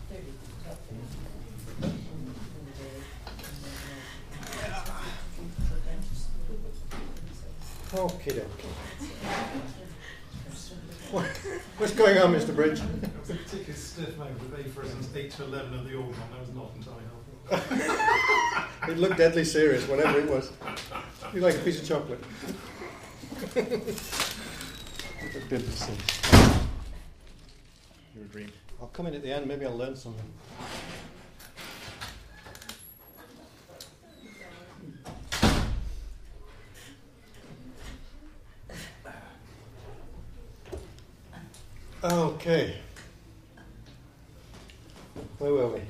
Okay, okay. What's going on, Mr. Bridge? It was a particularly stiff moment with A, for instance, 8 to 11 of the organ. That was not entirely helpful. It looked deadly serious, whatever it was. You like a piece of chocolate. Deadly serious. You're a dream. I'll come in at the end, maybe I'll learn something. Okay. Where were we? We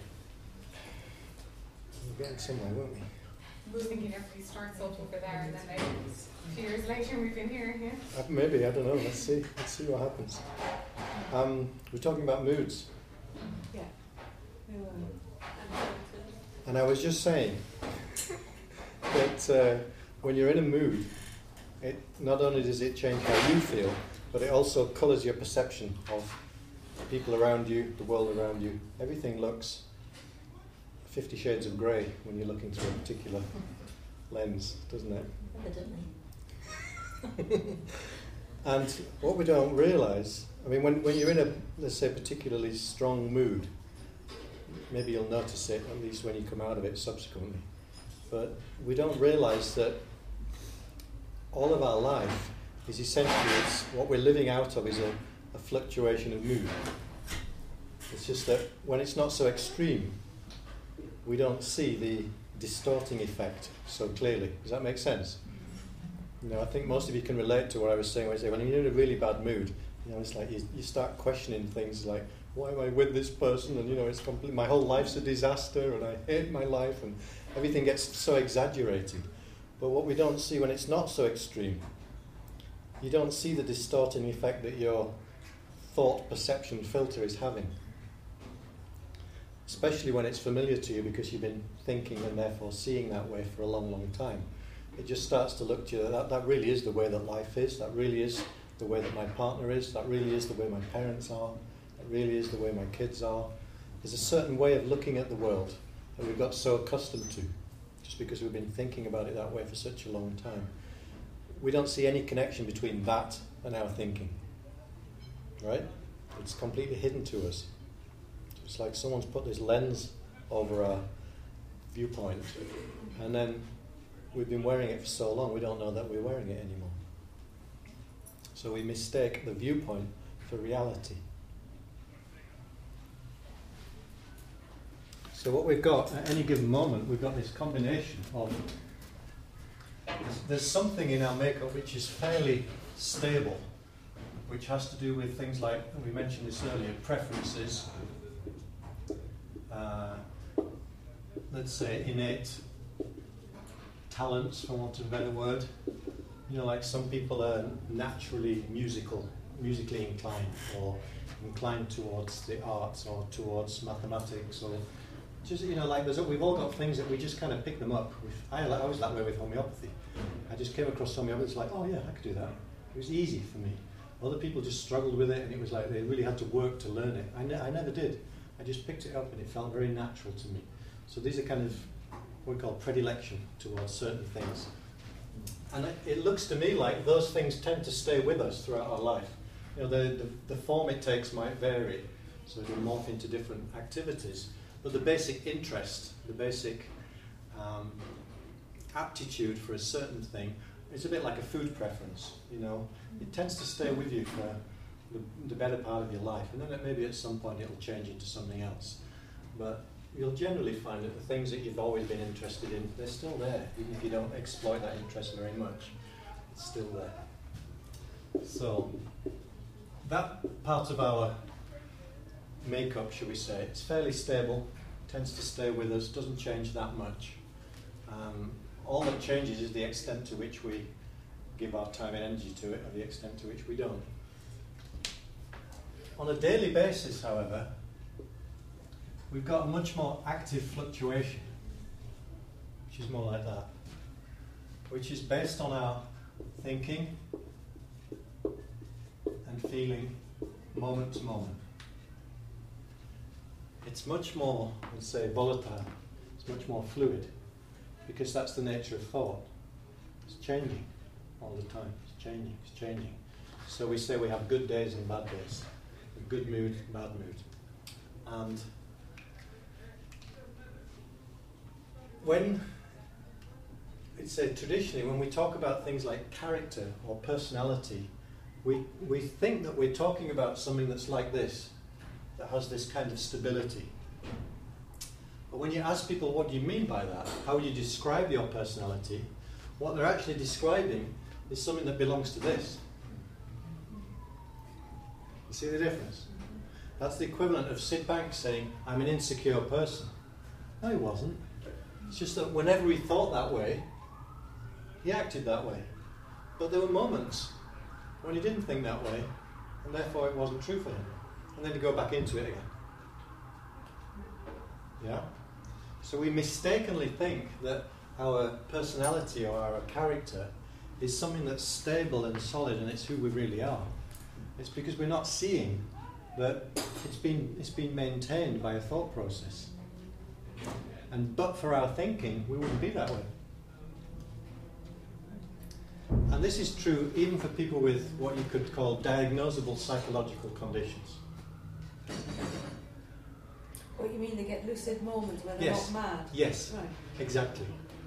were getting somewhere, weren't we? We were thinking everybody starts off over there and then maybe a few years later we've been here, yeah? Maybe, I don't know. Let's see what happens. We're talking about moods. Yeah. And I was just saying that when you're in a mood, it not only does it change how you feel, but it also colours your perception of people around you, the world around you. Everything looks 50 shades of grey when you're looking through a particular lens, doesn't it? Evidently. And what we don't realise, I mean, when you're in a, let's say, particularly strong mood, maybe you'll notice it, at least when you come out of it subsequently, but we don't realise that all of our life is essentially, what we're living out of is a fluctuation of mood. It's just that when it's not so extreme, we don't see the distorting effect so clearly. Does that make sense? You know, I think most of you can relate to what I was saying when I say, when you're in a really bad mood, you know, it's like you start questioning things like, why am I with this person? And, you know, it's complete, my whole life's a disaster and I hate my life, and everything gets so exaggerated. But what we don't see when it's not so extreme, you don't see the distorting effect that your thought perception filter is having. Especially when it's familiar to you because you've been thinking and therefore seeing that way for a long, long time. It just starts to look to you that really is the way that life is, that really is the way that my partner is, that really is the way my parents are, that really is the way my kids are. There's a certain way of looking at the world that we've got so accustomed to, just because we've been thinking about it that way for such a long time. We don't see any connection between that and our thinking, right? It's completely hidden to us. It's like someone's put this lens over our viewpoint, and then we've been wearing it for so long we don't know that we're wearing it anymore. So we mistake the viewpoint for reality. So what we've got at any given moment, we've got this combination of, there's something in our makeup which is fairly stable, which has to do with things like, we mentioned this earlier, preferences, let's say innate talents, for want of a better word. You know, like some people are naturally musically inclined, or inclined towards the arts, or towards mathematics, or just, you know, like we've all got things that we just kind of pick them up. I was that way with homeopathy. I just came across homeopathy, it's like, oh yeah, I could do that. It was easy for me. Other people just struggled with it, and it was like they really had to work to learn it. I never did. I just picked it up, and it felt very natural to me. So these are kind of what we call predilection towards certain things. And it looks to me like those things tend to stay with us throughout our life. You know, the form it takes might vary, so it'll morph into different activities. But the basic interest, the basic aptitude for a certain thing, it's a bit like a food preference. You know, it tends to stay with you for the better part of your life, and then maybe at some point it'll change into something else. But you'll generally find that the things that you've always been interested in, they're still there, even if you don't exploit that interest very much. It's still there. So that part of our makeup, shall we say, it's fairly stable, tends to stay with us, doesn't change that much. All that changes is the extent to which we give our time and energy to it, or the extent to which we don't. On a daily basis, however, we've got a much more active fluctuation, which is more like that, which is based on our thinking and feeling moment to moment. it's much more, let's say, volatile. It's much more fluid, because that's the nature of thought. It's changing all the time. It's changing. So we say we have good days and bad days. A good mood, bad mood. And when, it's traditionally, when we talk about things like character or personality, we think that we're talking about something that's like this, that has this kind of stability. But when you ask people, what do you mean by that? How would you describe your personality? What they're actually describing is something that belongs to this. You see the difference? That's the equivalent of Sid Banks saying, I'm an insecure person. No, he wasn't. It's just that whenever he thought that way, he acted that way. But there were moments when he didn't think that way, and therefore it wasn't true for him. And then he'd go back into it again. Yeah? So we mistakenly think that our personality or our character is something that's stable and solid and it's who we really are. It's because we're not seeing that it's been maintained by a thought process. And but for our thinking, we wouldn't be that way. And this is true even for people with what you could call diagnosable psychological conditions. What you mean, they get lucid moments when they're Yes. not mad? Yes, Right. exactly.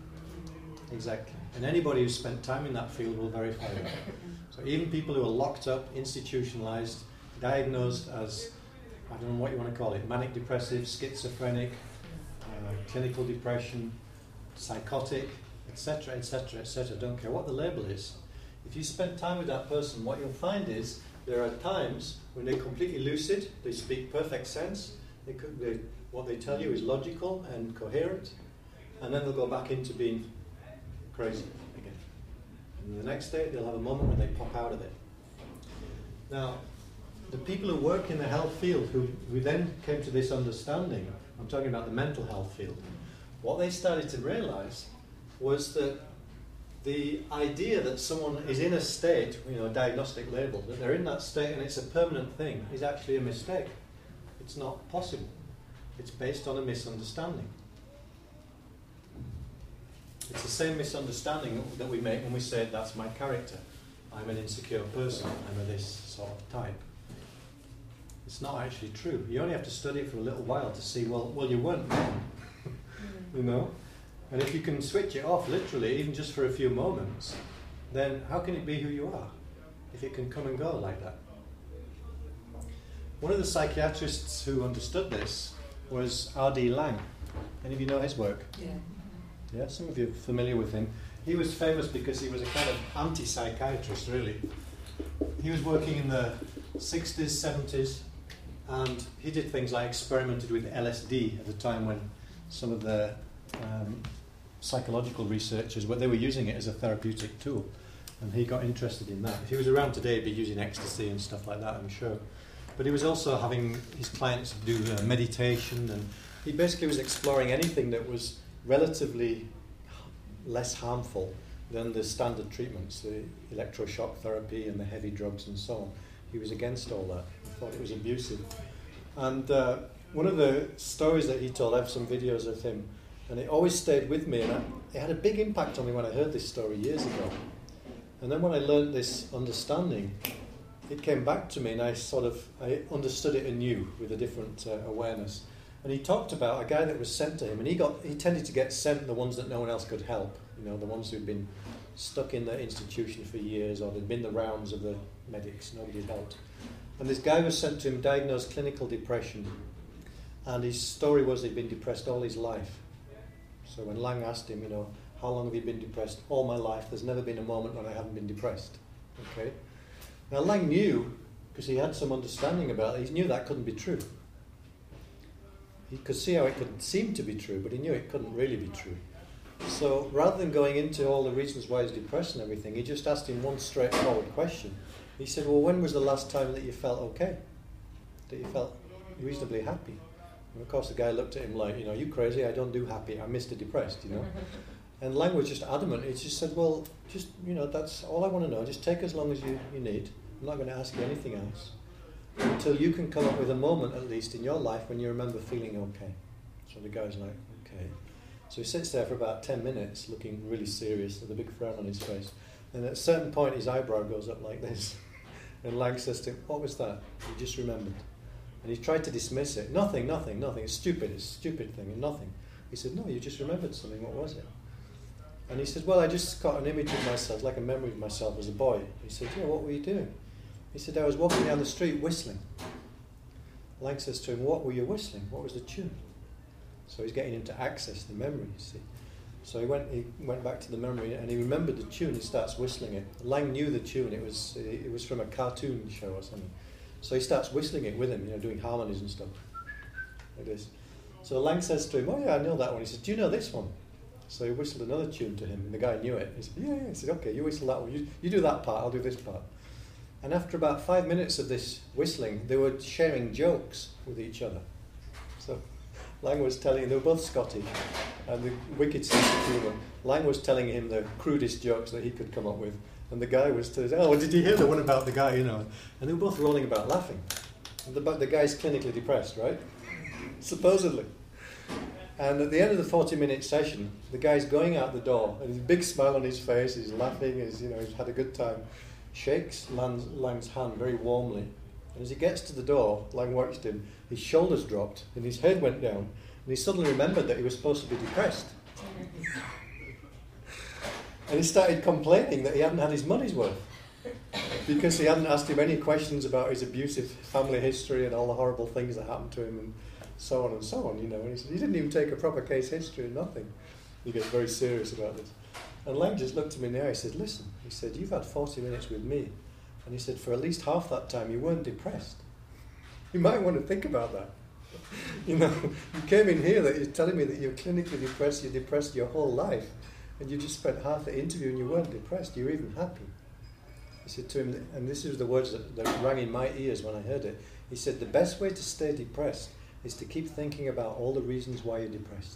And anybody who's spent time in that field will verify that. So even people who are locked up, institutionalized, diagnosed as, I don't know what you want to call it, manic depressive, schizophrenic, clinical depression, psychotic, etc., etc., etc., don't care what the label is. If you spend time with that person, what you'll find is there are times when they're completely lucid, they speak perfect sense, what they tell you is logical and coherent, and then they'll go back into being crazy again. And the next day they'll have a moment when they pop out of it. Now, the people who work in the health field who then came to this understanding, I'm talking about the mental health field, what they started to realize was that the idea that someone is in a state, a diagnostic label, that they're in that state and it's a permanent thing, is actually a mistake. It's not possible. It's based on a misunderstanding. It's the same misunderstanding that we make when we say, that's my character. I'm an insecure person. I'm a this sort of type. It's not actually true. You only have to study it for a little while to see, well, you weren't then. And if you can switch it off, literally, even just for a few moments, then how can it be who you are? If it can come and go like that. One of the psychiatrists who understood this was R.D. Laing. Any of you know his work? Yeah. Yeah, some of you are familiar with him. He was famous because he was a kind of anti-psychiatrist, really. He was working in the 60s, 70s, and he did things like experimented with LSD at a time when some of the psychological researchers, they were using it as a therapeutic tool, and he got interested in that. If he was around today, he'd be using ecstasy and stuff like that, I'm sure. But he was also having his clients do meditation, and he basically was exploring anything that was relatively less harmful than the standard treatments, the electroshock therapy and the heavy drugs and so on. He was against all that. He thought it was abusive. And one of the stories that he told, I have some videos of him, and it always stayed with me, and it had a big impact on me when I heard this story years ago. And then when I learned this understanding, it came back to me, and I understood it anew with a different awareness. And he talked about a guy that was sent to him, and he tended to get sent the ones that no one else could help, the ones who'd been stuck in the institution for years, or there'd been the rounds of the medics, nobody had helped. And this guy was sent to him, diagnosed clinical depression, and his story was he'd been depressed all his life. So when Laing asked him, how long have you been depressed? All my life. There's never been a moment when I haven't been depressed. Okay. Now Laing knew, because he had some understanding about it, he knew that couldn't be true. He could see how it could seem to be true, but he knew it couldn't really be true. So rather than going into all the reasons why he's depressed and everything, he just asked him one straightforward question. He said, well, when was the last time that you felt okay? That you felt reasonably happy? And of course the guy looked at him like, you crazy, I don't do happy, I'm Mr. Depressed, And Laing was just adamant. He just said, well, that's all I want to know. Just take as long as you need. I'm not going to ask you anything else. until you can come up with a moment, at least in your life, when you remember feeling okay. So the guy's like, okay. So he sits there for about 10 minutes looking really serious with a big frown on his face. And at a certain point his eyebrow goes up like this. And Lang says to him, what was that? He just remembered. And he tried to dismiss it. Nothing. It's stupid. It's a stupid thing and nothing. He said, no, you just remembered something. What was it? And he said, well, I just got an image of myself, like a memory of myself as a boy. He said, yeah, what were you doing? He said, I was walking down the street whistling. Lang says to him, what were you whistling? What was the tune? So he's getting him to access the memory, you see. So he went back to the memory and he remembered the tune. He starts whistling it. Lang knew the tune. It was from a cartoon show or something. So he starts whistling it with him, doing harmonies and stuff like this. So Lang says to him, oh yeah, I know that one. He said, do you know this one? So he whistled another tune to him, and the guy knew it. He said, yeah. He said, okay, you whistle that one. You do that part, I'll do this part. And after about 5 minutes of this whistling, they were sharing jokes with each other. So Lang was telling, they were both Scottish, and the wicked sense of humour. Lang was telling him the crudest jokes that he could come up with, and the guy was telling, oh, did you hear the one about the guy, And they were both rolling about laughing. And the guy's clinically depressed, right? Supposedly. And at the end of the 40-minute session, the guy's going out the door, and he's a big smile on his face, he's laughing, he's had a good time, shakes Lang's hand very warmly. And as he gets to the door, Lang watched him, his shoulders dropped, and his head went down, and he suddenly remembered that he was supposed to be depressed. And he started complaining that he hadn't had his money's worth, because he hadn't asked him any questions about his abusive family history and all the horrible things that happened to him, and so on and so on, And he said, he didn't even take a proper case history, nothing. He gets very serious about this. And Lang just looked at me in the eye and said, listen, he said, you've had 40 minutes with me. And he said, for at least half that time, you weren't depressed. You might want to think about that. You came in here that you're telling me that you're clinically depressed, you're depressed your whole life. And you just spent half the interview and you weren't depressed, you were even happy. He said to him, and this is the words that rang in my ears when I heard it. He said, the best way to stay depressed is to keep thinking about all the reasons why you're depressed.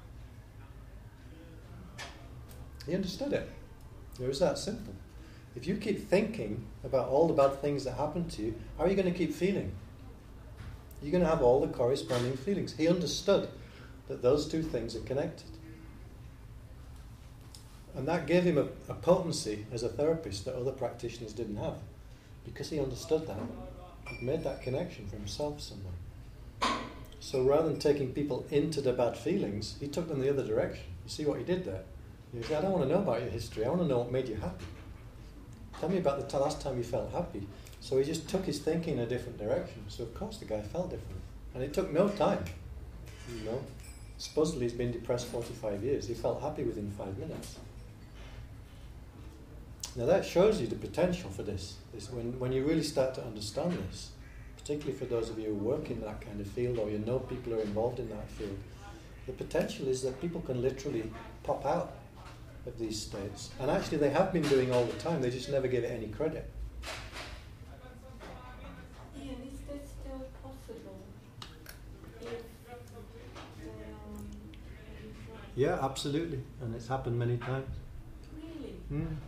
He understood it. It was that simple. If you keep thinking about all the bad things that happen to you, how are you going to keep feeling? You're going to have all the corresponding feelings. He understood that those two things are connected. And that gave him a potency as a therapist that other practitioners didn't have. Because he understood that. He made that connection for himself somewhere. So rather than taking people into the bad feelings, he took them the other direction. You see what he did there? He said, I don't want to know about your history. I want to know what made you happy. Tell me about the last time you felt happy. So he just took his thinking in a different direction. So of course the guy felt different. And it took no time. Supposedly he's been depressed 45 years. He felt happy within 5 minutes. Now that shows you the potential for this when you really start to understand this, particularly for those of you who work in that kind of field or you know people who are involved in that field, the potential is that people can literally pop out of these states. And actually they have been doing all the time, they just never give it any credit. Ian, is that still possible? Yeah, absolutely. And it's happened many times. Really? Mm.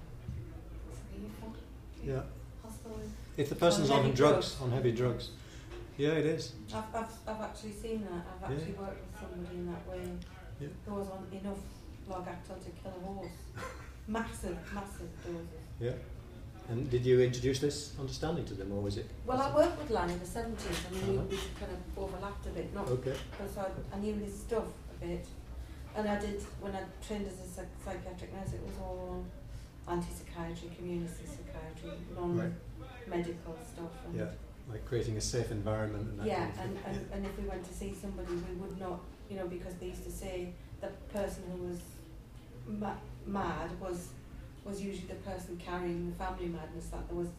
Yeah. Hospital. If the person's on drugs, on heavy drugs. Yeah, it is. I've actually seen that. I've actually worked with somebody in that way who was on enough Largactil to kill a horse. Massive doses. Yeah. And did you introduce this understanding to them, or was it? Well, I worked with Lan in the 70s. I mean, we kind of overlapped a bit. Because I knew his stuff a bit. And I did, when I trained as a psychiatric nurse, it was all anti-psychiatry, community psychiatry, non-medical stuff. And like creating a safe environment and that kind of thing. And if we went to see somebody, we would not, because they used to say the person who was mad was usually the person carrying the family madness, that there was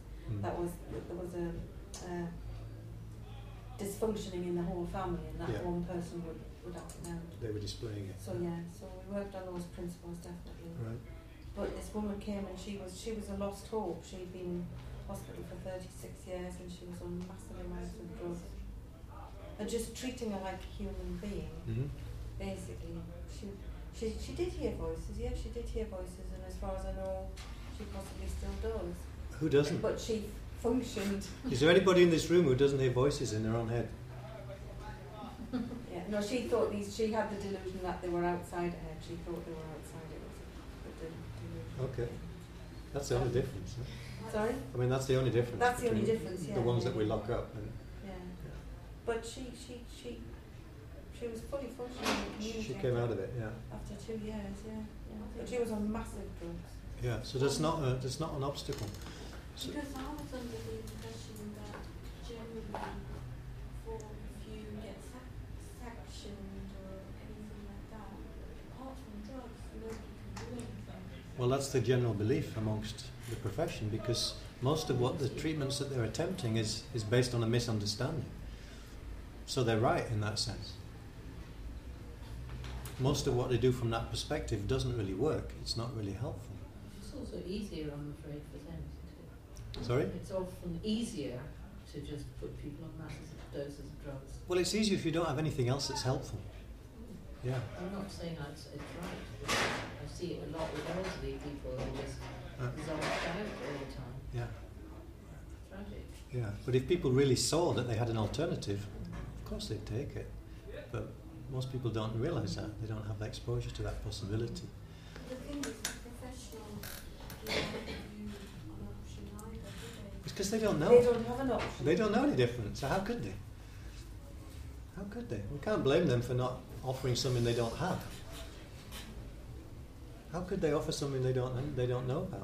a dysfunctioning in the whole family, and that one person would act out. They were displaying it. So we worked on those principles definitely. Right. But this woman came and she was a lost hope. She'd been in hospital for 36 years and she was on massive amounts of drugs. And just treating her like a human being, basically. She did hear voices, she did hear voices, and as far as I know, she possibly still does. Who doesn't? But she functioned. Is there anybody in this room who doesn't hear voices in their own head? Yeah, no, she thought she had the delusion that they were outside her head. She thought they were outside it. Was a delusion. Okay. That's the only difference. Huh? Sorry? I mean, that's the only difference. That's the only between difference, yeah. The ones that we lock up. Yeah. But she was fully functioning in the community. She came out of it, yeah. After 2 years, yeah. But she was on massive drugs. Yeah, so that's not an obstacle. So Because I was under the impression that generally for if you get sectioned or anything like that, apart from drugs, nobody can do anything. well, that's the general belief amongst the profession, because most of what the treatments that they're attempting is based on a misunderstanding. So they're right in that sense. Most of what they do from that perspective doesn't really work. It's not really helpful. It's also easier, I'm afraid, for them to do. Sorry? It's often easier to just put people on massive doses of drugs. Well, it's easier if you don't have anything else that's helpful. Yeah. I'm not saying it's right. I see it a lot with elderly people who just zonked out all the time. Yeah. Tragic. Yeah. But if people really saw that they had an alternative, of course they'd take it. But most people don't realise that. They don't have the exposure to that possibility. The thing is, the professionals do not give you an option either, do they? It's because they don't know. They don't have an option. They don't know any different. So how could they? How could they? We can't blame them for not offering something they don't have. How could they offer something they don't know about?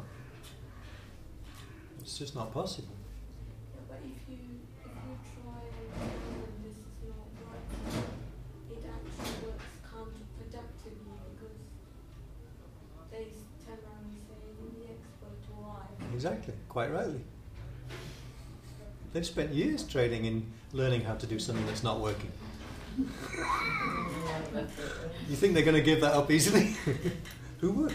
It's just not possible. Yeah, but if you try and tell them this is not right, it actually works counterproductively because they turn around and say, you're the expert, or I. Exactly, quite rightly. They've spent years training in learning how to do something that's not working. You think they're going to give that up easily? Who would?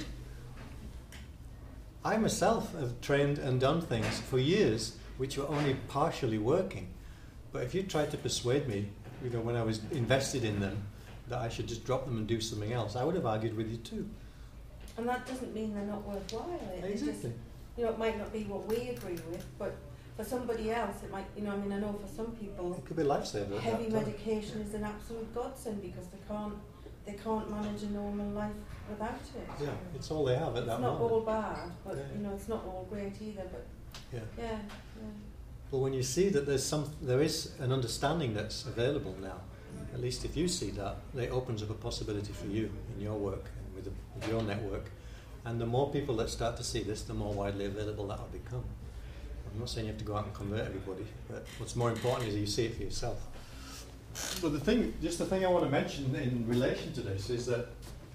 I myself have trained and done things for years which were only partially working. But if you tried to persuade me, when I was invested in them, that I should just drop them and do something else, I would have argued with you too. And that doesn't mean they're not worthwhile. It's just, Exactly. it might not be what we agree with, but for somebody else, it might, I know for some people, It could be a lifesaver. at heavy that time. medication is an absolute godsend because they can't manage a normal life without it. Yeah, it's all they have at It's that not moment. all bad, but Yeah. it's not all great either. But Yeah. yeah. But when you see that there is an understanding that's available now, at least if you see that, it opens up a possibility for you in your work and with your network. And the more people that start to see this, the more widely available that will become. I'm not saying you have to go out and convert everybody, but what's more important is that you see it for yourself. But the thing I want to mention in relation to this is that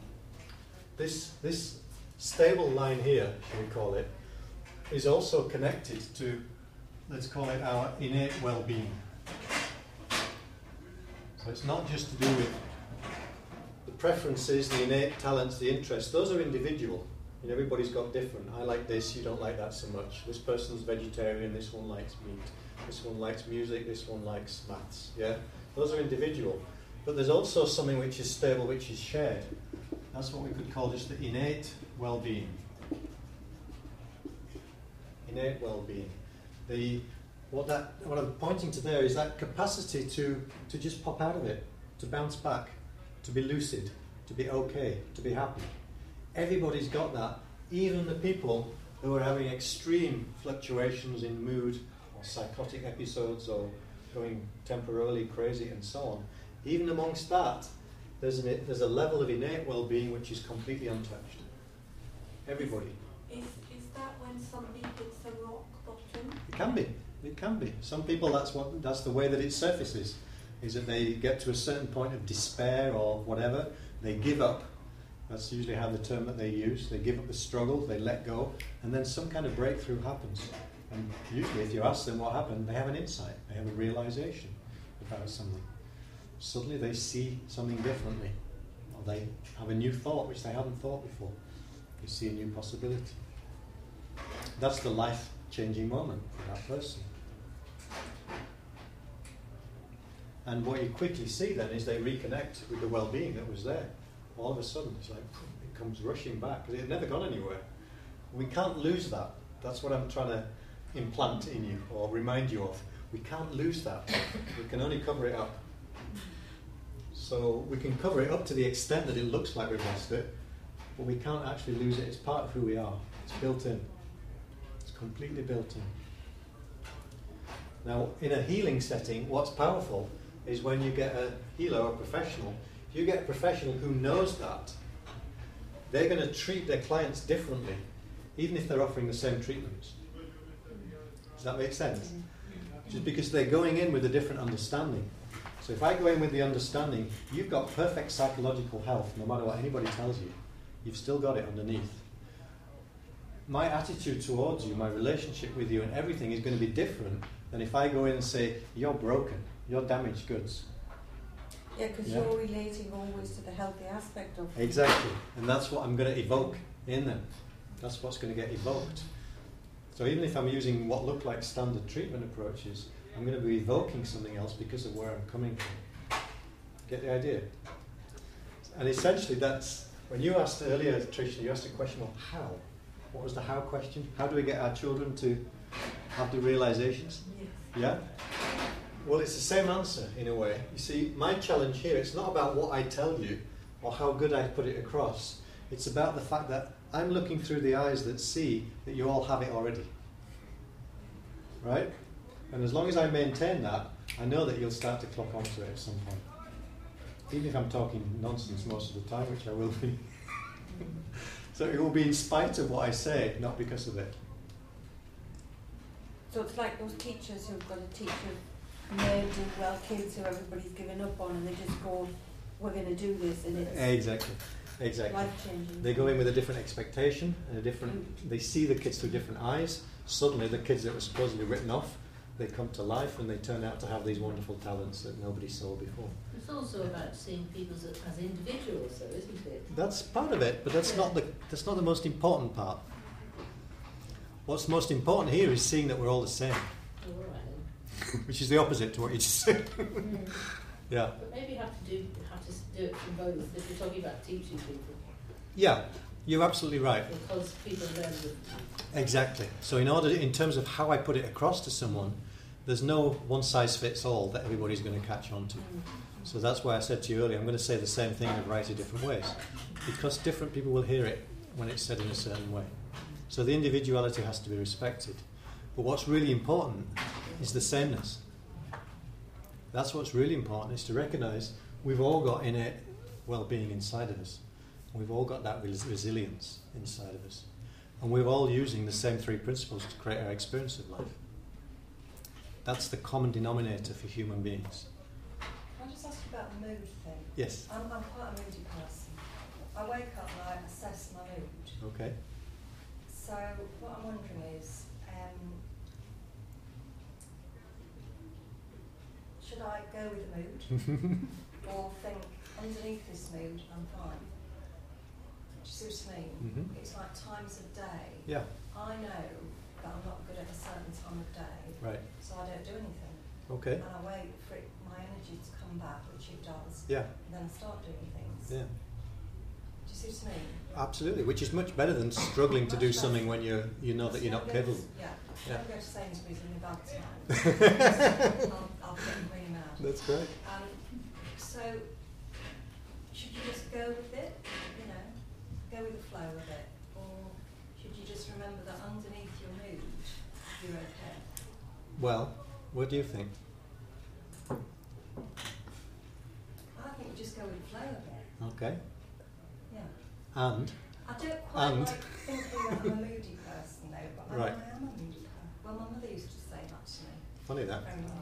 this stable line here, shall we call it, is also connected to, let's call it, our innate well-being. So it's not just to do with the preferences, the innate talents, the interests. Those are individual. Everybody's got different. I like this, you don't like that so much. This person's vegetarian, this one likes meat. This one likes music, this one likes maths. Yeah? Those are individual. But there's also something which is stable, which is shared. That's what we could call just the innate well-being. Innate well-being. What I'm pointing to there is that capacity to just pop out of it, to bounce back, to be lucid, to be okay, to be happy. Everybody's got that, even the people who are having extreme fluctuations in mood or psychotic episodes or going temporarily crazy and so on. Even amongst that, there's a level of innate well-being which is completely untouched. Everybody. Is that when somebody hits a rock bottom? It can be. Some people, that's the way that it surfaces, is that they get to a certain point of despair or whatever, they give up. That's usually how the term that they use. They give up the struggle, they let go, and then some kind of breakthrough happens. And usually if you ask them what happened, they have an insight, they have a realization about something. Suddenly they see something differently, or they have a new thought which they hadn't thought before. They see a new possibility. That's the life-changing moment for that person. And what you quickly see then is they reconnect with the well-being that was there. All of a sudden, it's like, it comes rushing back, because it had never gone anywhere. We can't lose that. That's what I'm trying to implant in you or remind you of. We can't lose that. We can only cover it up. So we can cover it up to the extent that it looks like we've lost it, but we can't actually lose it. It's part of who we are. It's built in. It's completely built in. Now, in a healing setting, what's powerful is when you get a healer or a professional. If you get a professional who knows that, they're going to treat their clients differently, even if they're offering the same treatments. Does that make sense? Just because they're going in with a different understanding. So if I go in with the understanding, you've got perfect psychological health, no matter what anybody tells you, you've still got it underneath. My attitude towards you, my relationship with you and everything is going to be different than if I go in and say, you're broken, you're damaged goods. Yeah, because you're relating always to the healthy aspect of it. Exactly, and that's what I'm going to evoke in them. That's what's going to get evoked. So even if I'm using what look like standard treatment approaches, I'm going to be evoking something else because of where I'm coming from. Get the idea? And essentially that's, when you asked earlier, Tricia, you asked a question of how. What was the how question? How do we get our children to have the realizations? Yes. Yeah? Well, it's the same answer in a way. You see, my challenge here, it's not about what I tell you or how good I put it across. It's about the fact that I'm looking through the eyes that see that you all have it already. Right? And as long as I maintain that, I know that you'll start to clock onto it at some point. Even if I'm talking nonsense most of the time, which I will be. So it will be in spite of what I say, not because of it. So it's like those teachers who've got to teach ne'er-do-well kids who everybody's given up on, and they just go, we're going to do this, and it's Exactly. life-changing. They go in with a different expectation and a different. They see the kids through different eyes. Suddenly, the kids that were supposedly written off, they come to life and they turn out to have these wonderful talents that nobody saw before. It's also about seeing people as individuals, though, isn't it? That's part of it, but that's not the most important part. What's most important here is seeing that we're all the same, All right. which is the opposite to what you just said. Yeah. But maybe you have to do it from both if you're talking about teaching people. Yeah, you're absolutely right. Because people learn with Exactly. So in terms of how I put it across to someone, there's no one size fits all that everybody's going to catch on to. So that's why I said to you earlier, I'm going to say the same thing in a variety of different ways, because different people will hear it when it's said in a certain way. So the individuality has to be respected. But what's really important is the sameness. That's what's really important, is to recognise we've all got innate well-being inside of us. We've all got that resilience inside of us. And we're all using the same three principles to create our experience of life. That's the common denominator for human beings. Can I just ask you about the mood thing? Yes. I'm quite a moody person. I wake up and I assess my mood. Okay. So what I'm wondering is, should I go with the mood or think underneath this mood I'm fine? Do you see what I mean? Mm-hmm. It's like times of day. Yeah. I know that I'm not good at a certain time of day, Right. so I don't do anything. Okay. And I wait for my energy to come back, which it does. Yeah. And then I start doing things. Yeah. Do you see what I mean? Absolutely. Which is much better than struggling to do something when you know that you're not capable. Yeah. Yeah. I'll go to Sainsbury's in my bag tonight. I'll get really mad. That's great. So, should you just go with it? You know, go with the flow of it, or should you just remember that underneath your mood, you're okay? Well, what do you think? I think you just go with the flow of it. Okay. Yeah. And? I don't quite And? like thinking that I'm a moody person though, but Right. I am a moody person. Well, my mother used to say that to me. Funny that.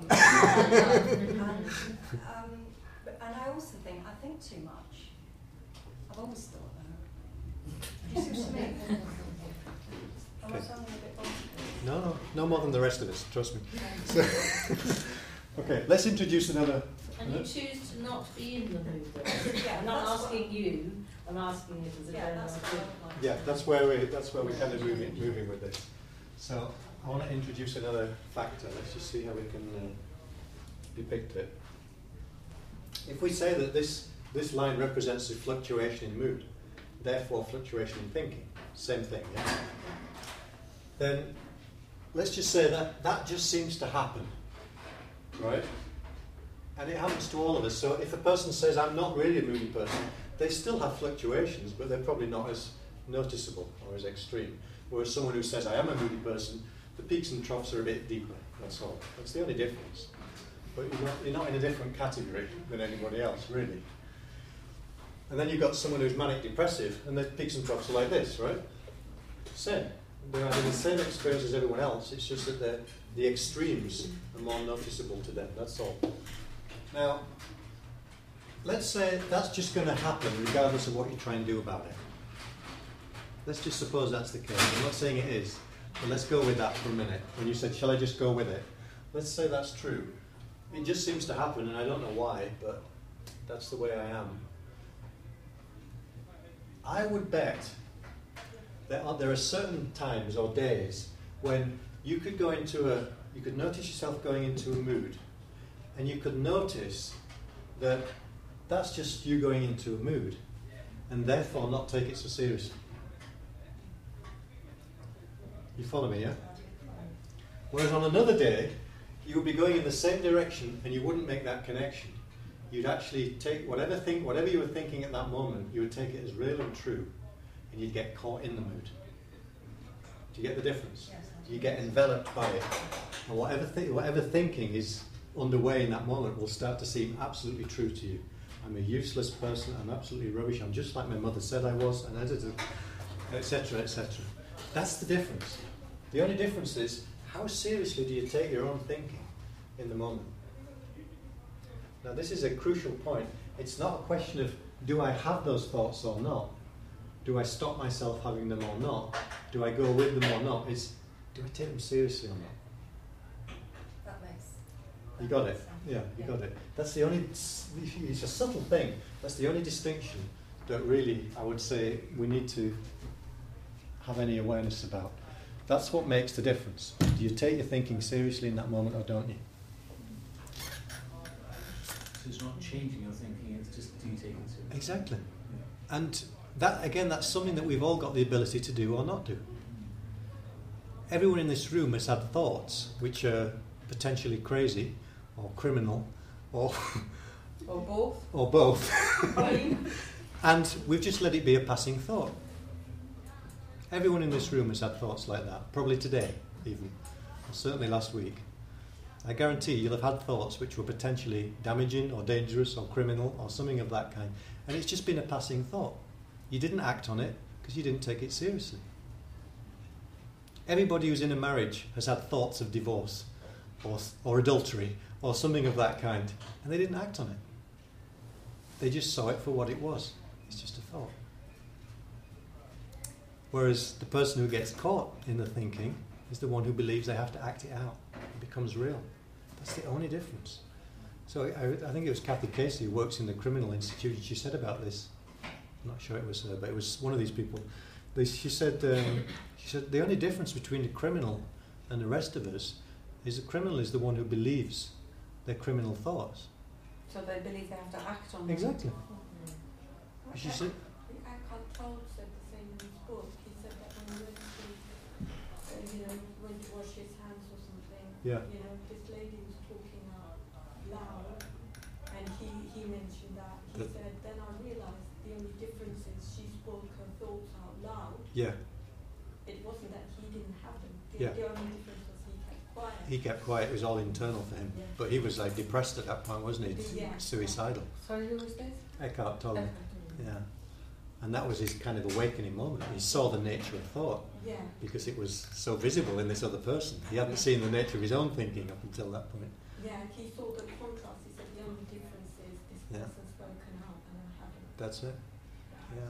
And I also think I think too much. I've always thought that. Do you see what I mean? Am I Okay. sounding a bit bonkers? No more than the rest of us, trust me. So, okay, let's introduce another. And you choose to not be in the mood, though. Yeah, I'm not that's asking you, I'm asking it as a Yeah, general that's what I thing. would like. Yeah, that's where we're kind of moving with this. So I want to introduce another factor. Let's just see how we can depict it. If we say that this line represents the fluctuation in mood, therefore fluctuation in thinking, same thing, yeah? Then let's just say that just seems to happen, right? And it happens to all of us. So if a person says, I'm not really a moody person, they still have fluctuations, but they're probably not as noticeable or as extreme. Whereas someone who says, I am a moody person, the peaks and troughs are a bit deeper, that's all. That's the only difference. But you're not in a different category than anybody else, really. And then you've got someone who's manic depressive, and their peaks and troughs are like this, right? Same. They're having the same experience as everyone else, it's just that the extremes are more noticeable to them, that's all. Now, let's say that's just going to happen regardless of what you try and do about it. Let's just suppose that's the case. I'm not saying it is, but let's go with that for a minute. When you said, shall I just go with it? Let's say that's true. It just seems to happen, and I don't know why, but that's the way I am. I would bet that there are certain times or days when you could you could notice yourself going into a mood, and you could notice that that's just you going into a mood, and therefore not take it so seriously. You follow me, yeah? Whereas on another day, you would be going in the same direction and you wouldn't make that connection. You'd actually take whatever you were thinking at that moment, you would take it as real and true, and you'd get caught in the mood. Do you get the difference? You get enveloped by it. And whatever thinking is underway in that moment will start to seem absolutely true to you. I'm a useless person, I'm absolutely rubbish, I'm just like my mother said I was, and etc., etc. That's the difference. The only difference is, how seriously do you take your own thinking in the moment? Now this is a crucial point. It's not a question of, do I have those thoughts or not? Do I stop myself having them or not? Do I go with them or not? It's, do I take them seriously or not? That makes. You got it? Yeah, you got it. That's the only, it's a subtle thing. That's the only distinction that really, I would say, we need to have any awareness about. That's what makes the difference. Do you take your thinking seriously in that moment or don't you? So it's not changing your thinking, it's just do you take it seriously? Exactly. And that, again, that's something that we've all got the ability to do or not do. Everyone in this room has had thoughts which are potentially crazy or criminal or both. Or both. And we've just let it be a passing thought. Everyone in this room has had thoughts like that, probably today even, or certainly last week. I guarantee you'll have had thoughts which were potentially damaging or dangerous or criminal or something of that kind, and it's just been a passing thought. You didn't act on it because you didn't take it seriously. Everybody who's in a marriage has had thoughts of divorce or adultery or something of that kind, and they didn't act on it. They just saw it for what it was. It's just a thought. Whereas the person who gets caught in the thinking is the one who believes they have to act it out. It becomes real. That's the only difference. So I think it was Kathy Casey who works in the Criminal Institute. She said about this. I'm not sure it was her, but it was one of these people. She said the only difference between the criminal and the rest of us is the criminal is the one who believes their criminal thoughts. So they believe they have to act on them. Exactly. Mm-hmm. She said. Eckhart Tolle said the same in his book. He said that when he went to wash his hands or something, Yeah. this lady was talking out loud, and he mentioned that. He said, then I realised the only difference is she spoke her thoughts out loud. Yeah. It wasn't that he didn't have them. Yeah. The only difference was he kept quiet. He kept quiet. It was all internal for him. Yeah. But he was like depressed at that point, wasn't he? Yeah. Suicidal. Sorry, who was this? Eckhart Tolle. Yeah. And that was his kind of awakening moment. He saw the nature of thought Yeah. because it was so visible in this other person. He hadn't seen the nature of his own thinking up until that point. Yeah, he saw the contrast. He said the only difference is this Yeah. person's spoken out and I haven't. That's it. Yeah.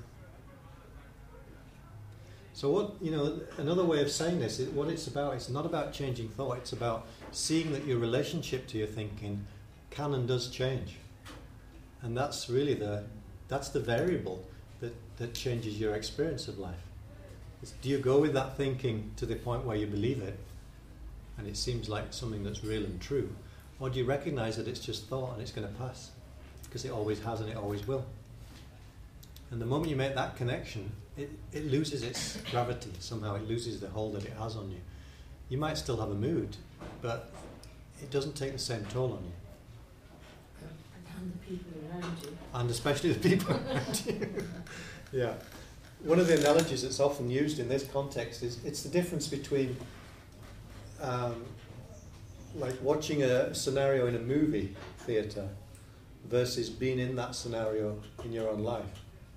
So what, another way of saying this, what it's about, it's not about changing thought, it's about seeing that your relationship to your thinking can and does change. And that's really the variable that changes your experience of life. Do you go with that thinking to the point where you believe it, and it seems like something that's real and true, or do you recognise that it's just thought and it's going to pass? Because it always has and it always will. And the moment you make that connection, it loses its gravity somehow. It loses the hold that it has on you. you might still have a mood, but it doesn't take the same toll on you. And the people around you. And especially the people around you. Yeah. One of the analogies that's often used in this context is it's the difference between like watching a scenario in a movie theatre versus being in that scenario in your own life.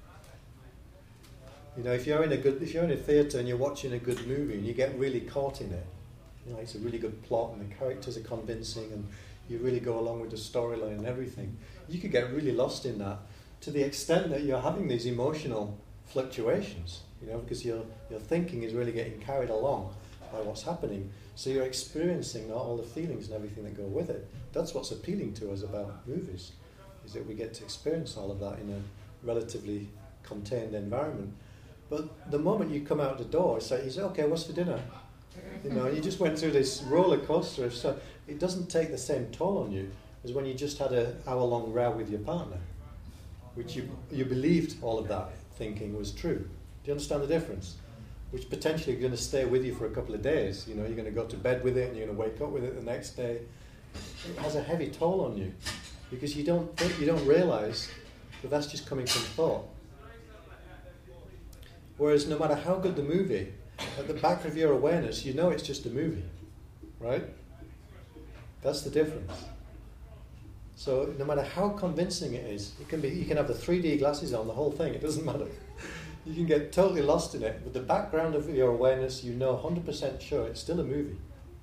You know, if you're in a theatre and you're watching a good movie and you get really caught in it, you know, it's a really good plot and the characters are convincing and you really go along with the storyline and everything, you could get really lost in that to the extent that you're having these emotional fluctuations, you know, because your thinking is really getting carried along by what's happening. So you're experiencing all the feelings and everything that go with it. That's what's appealing to us about movies, is that we get to experience all of that in a relatively contained environment. But the moment you come out the door, it's like, you say, okay, what's for dinner? You know, you just went through this roller coaster of stuff. It doesn't take the same toll on you as when you just had an hour-long row with your partner, which you believed all of that thinking was true. Do you understand the difference? Which potentially are going to stay with you for a couple of days. You know, you're going to go to bed with it and you're going to wake up with it the next day. It has a heavy toll on you because you don't realise that that's just coming from thought. Whereas no matter how good the movie, at the back of your awareness, you know it's just a movie, right? That's the difference. So no matter how convincing it is, you can have the 3D glasses on, the whole thing, it doesn't matter. You can get totally lost in it. With the background of your awareness, you know 100% sure it's still a movie.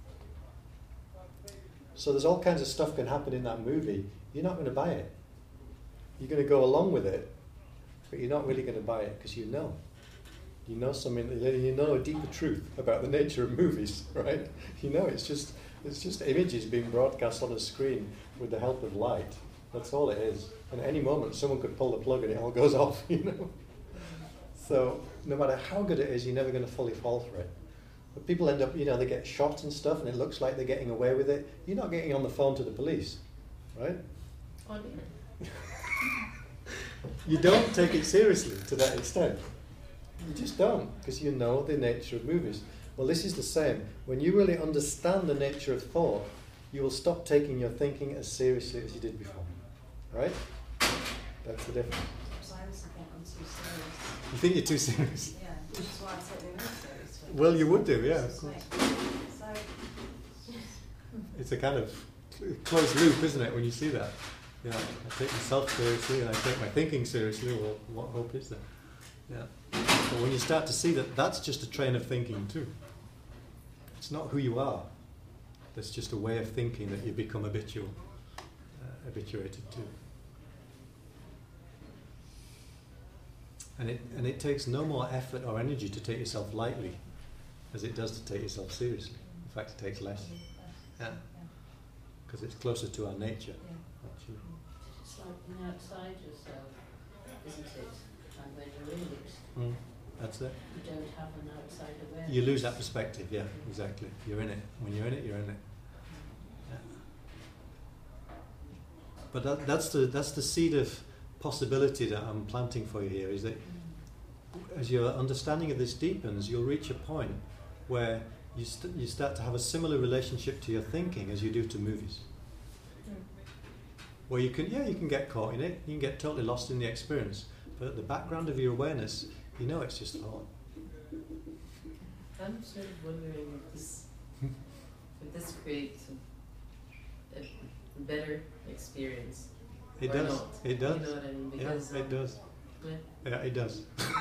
So there's all kinds of stuff can happen in that movie. You're not going to buy it. You're going to go along with it, but you're not really going to buy it because you know. You know something. You know a deeper truth about the nature of movies, right? You know it's just images being broadcast on a screen with the help of light. That's all it is. And at any moment, someone could pull the plug and it all goes off. You know. So no matter how good it is, you're never going to fully fall for it. But people end up, you know, they get shot and stuff, and it looks like they're getting away with it. You're not getting on the phone to the police, right? Oh, yeah. You don't take it seriously to that extent. You just don't, because you know the nature of movies. Well, this is the same. When you really understand the nature of thought, you will stop taking your thinking as seriously as you did before. Right? That's the difference. So I also think I'm too serious. You think you're too serious? Yeah, which is why I take me more seriously. Well, you would do, yeah, of course. So, It's a kind of closed loop, isn't it, when you see that? Yeah, I take myself seriously and I take my thinking seriously. Well, what hope is there? Yeah. But when you start to see that that's just a train of thinking too. It's not who you are. That's just a way of thinking that you become habituated to. And it takes no more effort or energy to take yourself lightly as it does to take yourself seriously. In fact, it takes less. Yeah. Because it's closer to our nature. Actually. It's like being outside yourself, isn't it? And when you're in it, That's it. you don't have an outside awareness. You lose that perspective, yeah, exactly. You're in it. When you're in it, you're in it. Yeah. But that's the seed of possibility that I'm planting for you here, is that as your understanding of this deepens, you'll reach a point where you start to have a similar relationship to your thinking as you do to movies. Where you can get caught in it, you can get totally lost in the experience, but at the background of your awareness, you know it's just thought. I'm sort of wondering if this creates a better experience. It or does. Not. It does. You know what I mean? Because, yeah, it does. Yeah, it does.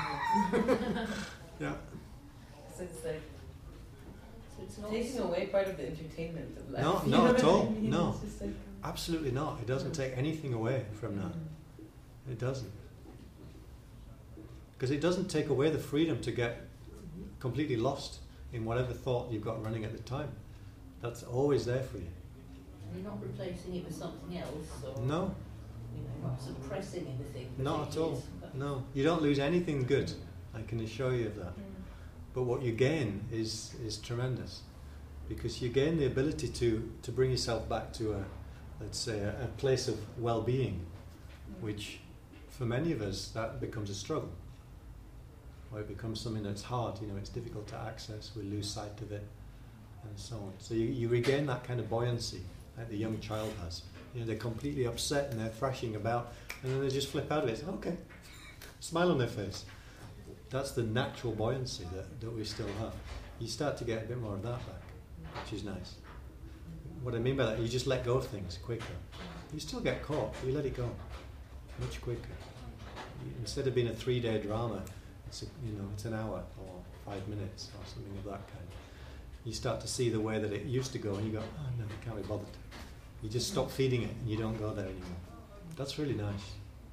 Yeah. So it's like it's taking away part of the entertainment of life. No, you not know at what I all. mean? No, It's just like, absolutely not. It doesn't take anything away from that. It doesn't. Because it doesn't take away the freedom to get completely lost in whatever thought you've got running at the time. That's always there for you. And you're not replacing it with something else, or No, not suppressing anything. not at all. But No, you don't lose anything good. I can assure you of that. But what you gain is tremendous, because you gain the ability to bring yourself back to let's say a place of well-being, which for many of us that becomes a struggle. Or it becomes something that's hard. It's difficult to access. We lose sight of it. and so on. So you regain that kind of buoyancy like the young child has. You know, they're completely upset and they're thrashing about, and then they just flip out of it. Say, okay, smile on their face. That's the natural buoyancy that we still have. You start to get a bit more of that back, which is nice. What I mean by that, you just let go of things quicker. You still get caught, but you let it go much quicker. Instead of being a 3-day drama, it's an hour or 5 minutes or something of that kind. You start to see the way that it used to go, and you go, oh no, I can't be bothered. You just stop feeding it, and you don't go there anymore. That's really nice.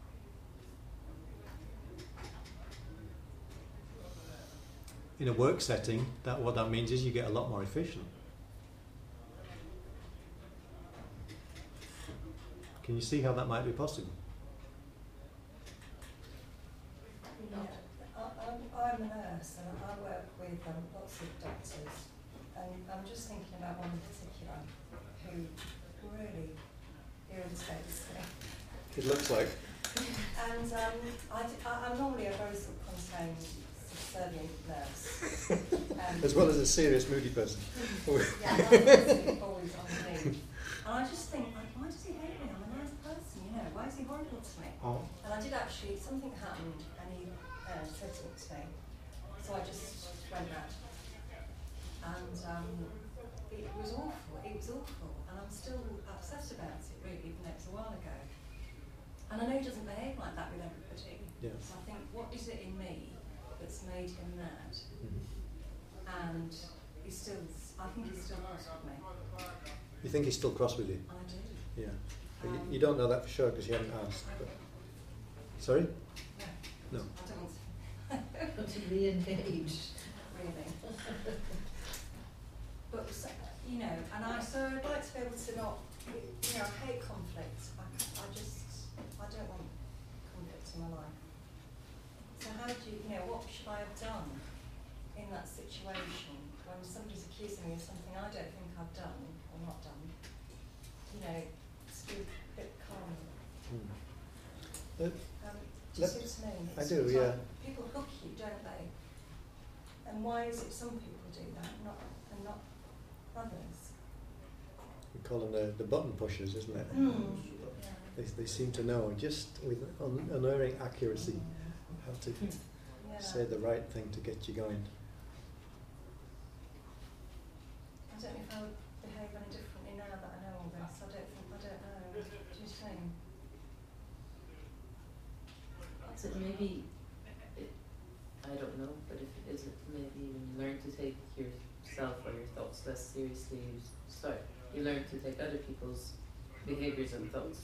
In a work setting, what that means is you get a lot more efficient. Can you see how that might be possible? Yeah. I'm a nurse and I work with lots of doctors, and I'm just thinking about one in particular who really irritates me. It looks like. And I'm normally a very self-contained, subservient nurse. As well as a serious, moody person. Yeah, that's always on me. And I just think, why does he hate me? I'm a nice person, you know. Why is he horrible to me? Oh. And I did actually, something happened, and he said something to me. So I just went mad. And it was awful. It was awful. And I'm still upset about it, really, even though it was a while ago. And I know he doesn't behave like that with everybody. Yeah. So I think, what is it in me that's made him mad? Mm-hmm. And I think he's still cross with me. You think he's still cross with you? I do. Yeah. But you don't know that for sure because you haven't asked. But. Sorry? No. I don't. But to re-engage. Really. But, you know, and I'd like to be able to not, you know, I hate conflict. I don't want conflict in my life. So how do you know, what should I have done in that situation when somebody's accusing me of something I don't think I've done or not done? You know, just be a bit calm. Do you see what I mean? I do, yeah. People hook you, don't they? And why is it some people do that, not others? We call them the button pushers, isn't it? Yeah. They seem to know just with unerring accuracy how to say the right thing to get you going. I don't know if I would behave any differently now that I know all this. I don't know. Do you think? So maybe, I don't know, but if it is, maybe you learn to take yourself or your thoughts less seriously. You learn to take other people's behaviours and thoughts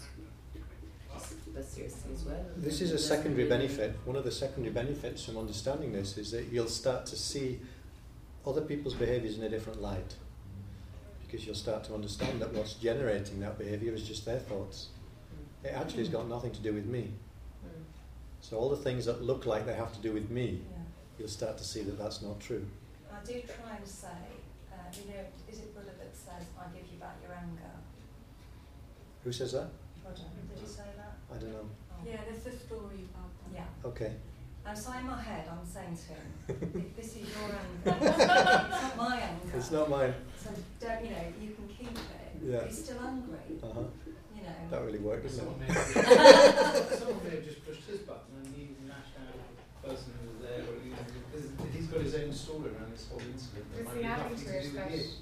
less seriously as well. This is a secondary benefit. One of the secondary benefits from understanding this is that you'll start to see other people's behaviours in a different light. Because you'll start to understand that what's generating that behaviour is just their thoughts. It actually has got nothing to do with me. So all the things that look like they have to do with me, you'll start to see that that's not true. I do try and say, you know, is it Buddha that says, I give you back your anger? Who says that? Buddha. Did you say that? I don't know. Oh. Yeah, there's a story about that. Yeah. Okay. And so in my head, I'm saying to him, this is your anger. It's not my anger. It's not mine. So don't, you know, you can keep it. Yeah. He's still angry. Uh-huh. You know. That really worked, doesn't Someone it? may have just pushed his button and he lashed out at the person who was there, or because he's got his own story around this whole incident. That There's might the be adding nothing to to it do that with you.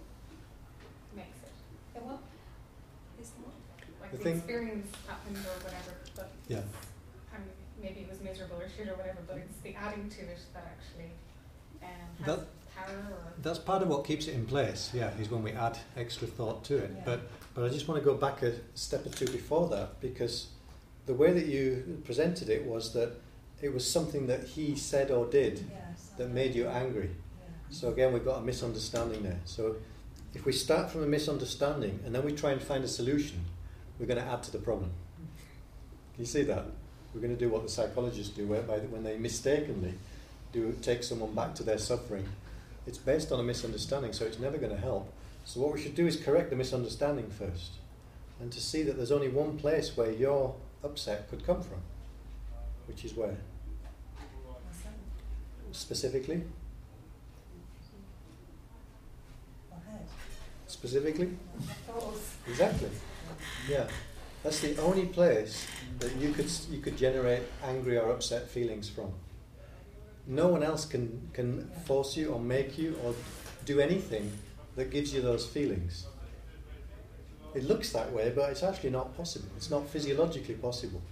makes it. The what? Is the what? Like The the thing- experience happened or whatever, but Yeah. maybe it was miserable or shit or whatever, but it's the adding to it that actually has That- power or... That's part of what keeps it in place, is when we add extra thought to it. Yeah. But I just want to go back a step or two before that, because the way that you presented it was that it was something that he said or did Yes. that made you angry. Yeah. So again, we've got a misunderstanding there. So if we start from a misunderstanding and then we try and find a solution, we're going to add to the problem. Can you see that? We're going to do what the psychologists do, whereby when they mistakenly take someone back to their suffering. It's based on a misunderstanding, so it's never going to help. So what we should do is correct the misunderstanding first, and to see that there's only one place where your upset could come from, which is where? Specifically? My head. Specifically? Thoughts. Exactly. Yeah. That's the only place that you could generate angry or upset feelings from. No one else can force you or make you or do anything that gives you those feelings. It looks that way, but it's actually not possible. It's not physiologically possible.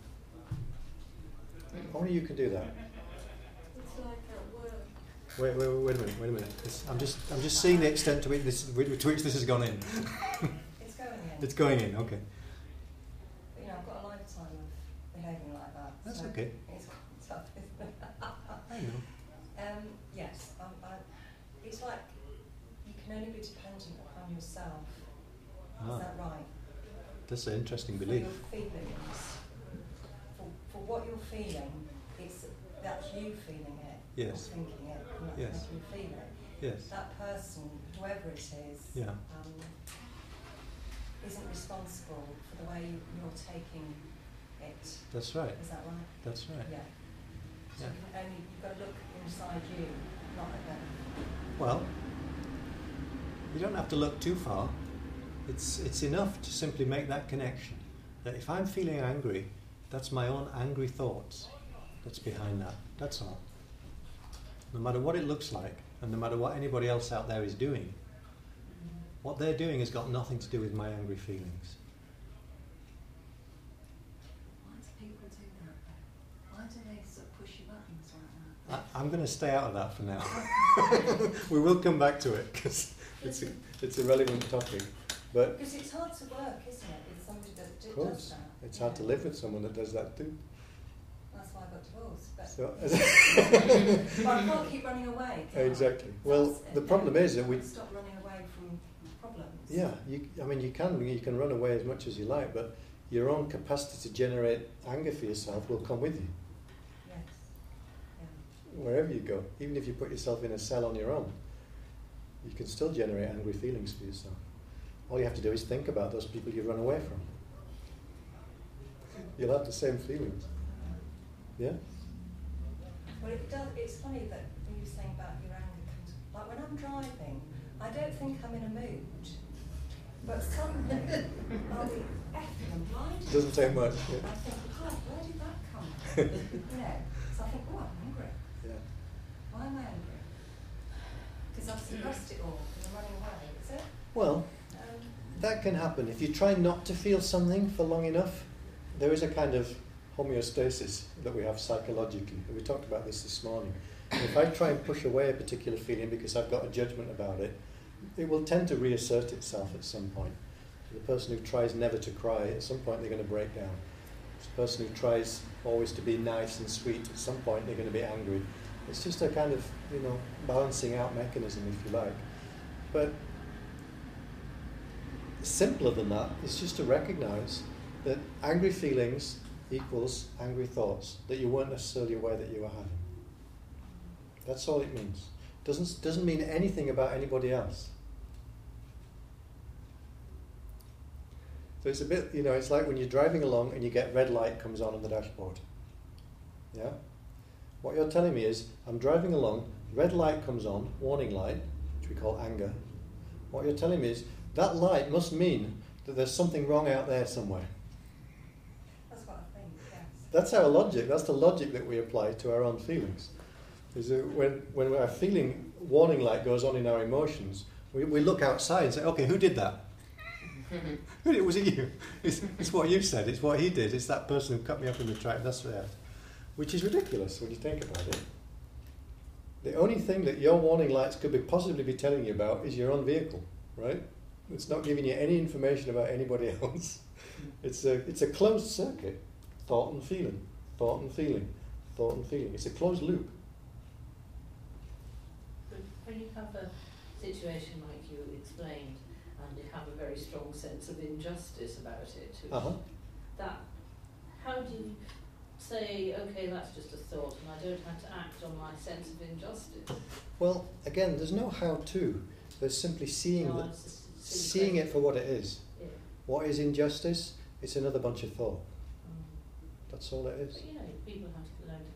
Only you can do that. It's like at work. Wait a minute. I'm just seeing the extent to which this has gone in. It's going in. It's going in, okay. But, you know, I've got a lifetime of behaving like that. That's so okay. It's quite tough, isn't it? I know. Yes, it's like you can only be dependent upon yourself. Is that right? That's an interesting For belief. your feelings. For what you're feeling, that's you feeling it. Yes. Or thinking it, and that's Yes. making you feel it. Yes. That person, whoever it is, Yeah. isn't responsible for the way you're taking it. That's right. Is that right? That's right. Yeah. So Yeah. you've got to look inside you, not at them. Well, you don't have to look too far. It's enough to simply make that connection. That if I'm feeling angry, that's my own angry thoughts that's behind that. That's all. No matter what it looks like, and no matter what anybody else out there is doing, what they're doing has got nothing to do with my angry feelings. Why do people do that though? Why do they sort of push your buttons like that? I'm going to stay out of that for now. We will come back to it because it's a relevant topic. But because it's hard to work, isn't it, with somebody that of course, does that? it's hard to live with someone that does that too. That's why I got divorced. But, So, but I can't keep running away. Can I? exactly. Well, the problem is that we. Stop running away from problems. Yeah, you can run away as much as you like, but your own capacity to generate anger for yourself will come with you Yes. Yeah. wherever you go. Even if you put yourself in a cell on your own, you can still generate angry feelings for yourself. All you have to do is think about those people you run away from. You'll have the same feelings. Yeah? Well, it does. It's funny that when you were saying about your anger comes. Like when I'm driving, I don't think I'm in a mood, but suddenly I'll be effing and blinded. Doesn't take much. Yeah. I think, God, where did that come from? You know. So I think, oh, I'm angry. Yeah. Why am I angry? Because I've suppressed it all because I'm running away. Is it? Well, that can happen. If you try not to feel something for long enough, there is a kind of homeostasis that we have psychologically. We talked about this morning. If I try and push away a particular feeling because I've got a judgment about it, it will tend to reassert itself at some point. The person who tries never to cry, at some point they're going to break down. The person who tries always to be nice and sweet, at some point they're going to be angry. It's just a kind of, balancing out mechanism, if you like. But simpler than that is just to recognize that angry feelings equals angry thoughts that you weren't necessarily aware that you were having. That's all it means. Doesn't mean anything about anybody else. So it's a bit, it's like when you're driving along and you get red light comes on the dashboard. Yeah? What you're telling me is, I'm driving along, red light comes on, warning light, which we call anger. What you're telling me is, that light must mean that there's something wrong out there somewhere. That's what I think, yes. That's our logic. That's the logic that we apply to our own feelings. Is that when our feeling warning light goes on in our emotions, we look outside and say, okay, who did that? Was it you? It's what you said. It's what he did. It's that person who cut me up in the track. That's right. Which is ridiculous when you think about it. The only thing that your warning lights could possibly be telling you about is your own vehicle, right? It's not giving you any information about anybody else. It's a closed circuit. Thought and feeling, thought and feeling, thought and feeling. It's a closed loop. But when you have a situation like you explained, and you have a very strong sense of injustice about it, how do you say, okay, that's just a thought, and I don't have to act on my sense of injustice? Well, again, there's no how-to. There's simply seeing it for what it is. Yeah. What is injustice? It's another bunch of thought. That's all it is. But, people have to learn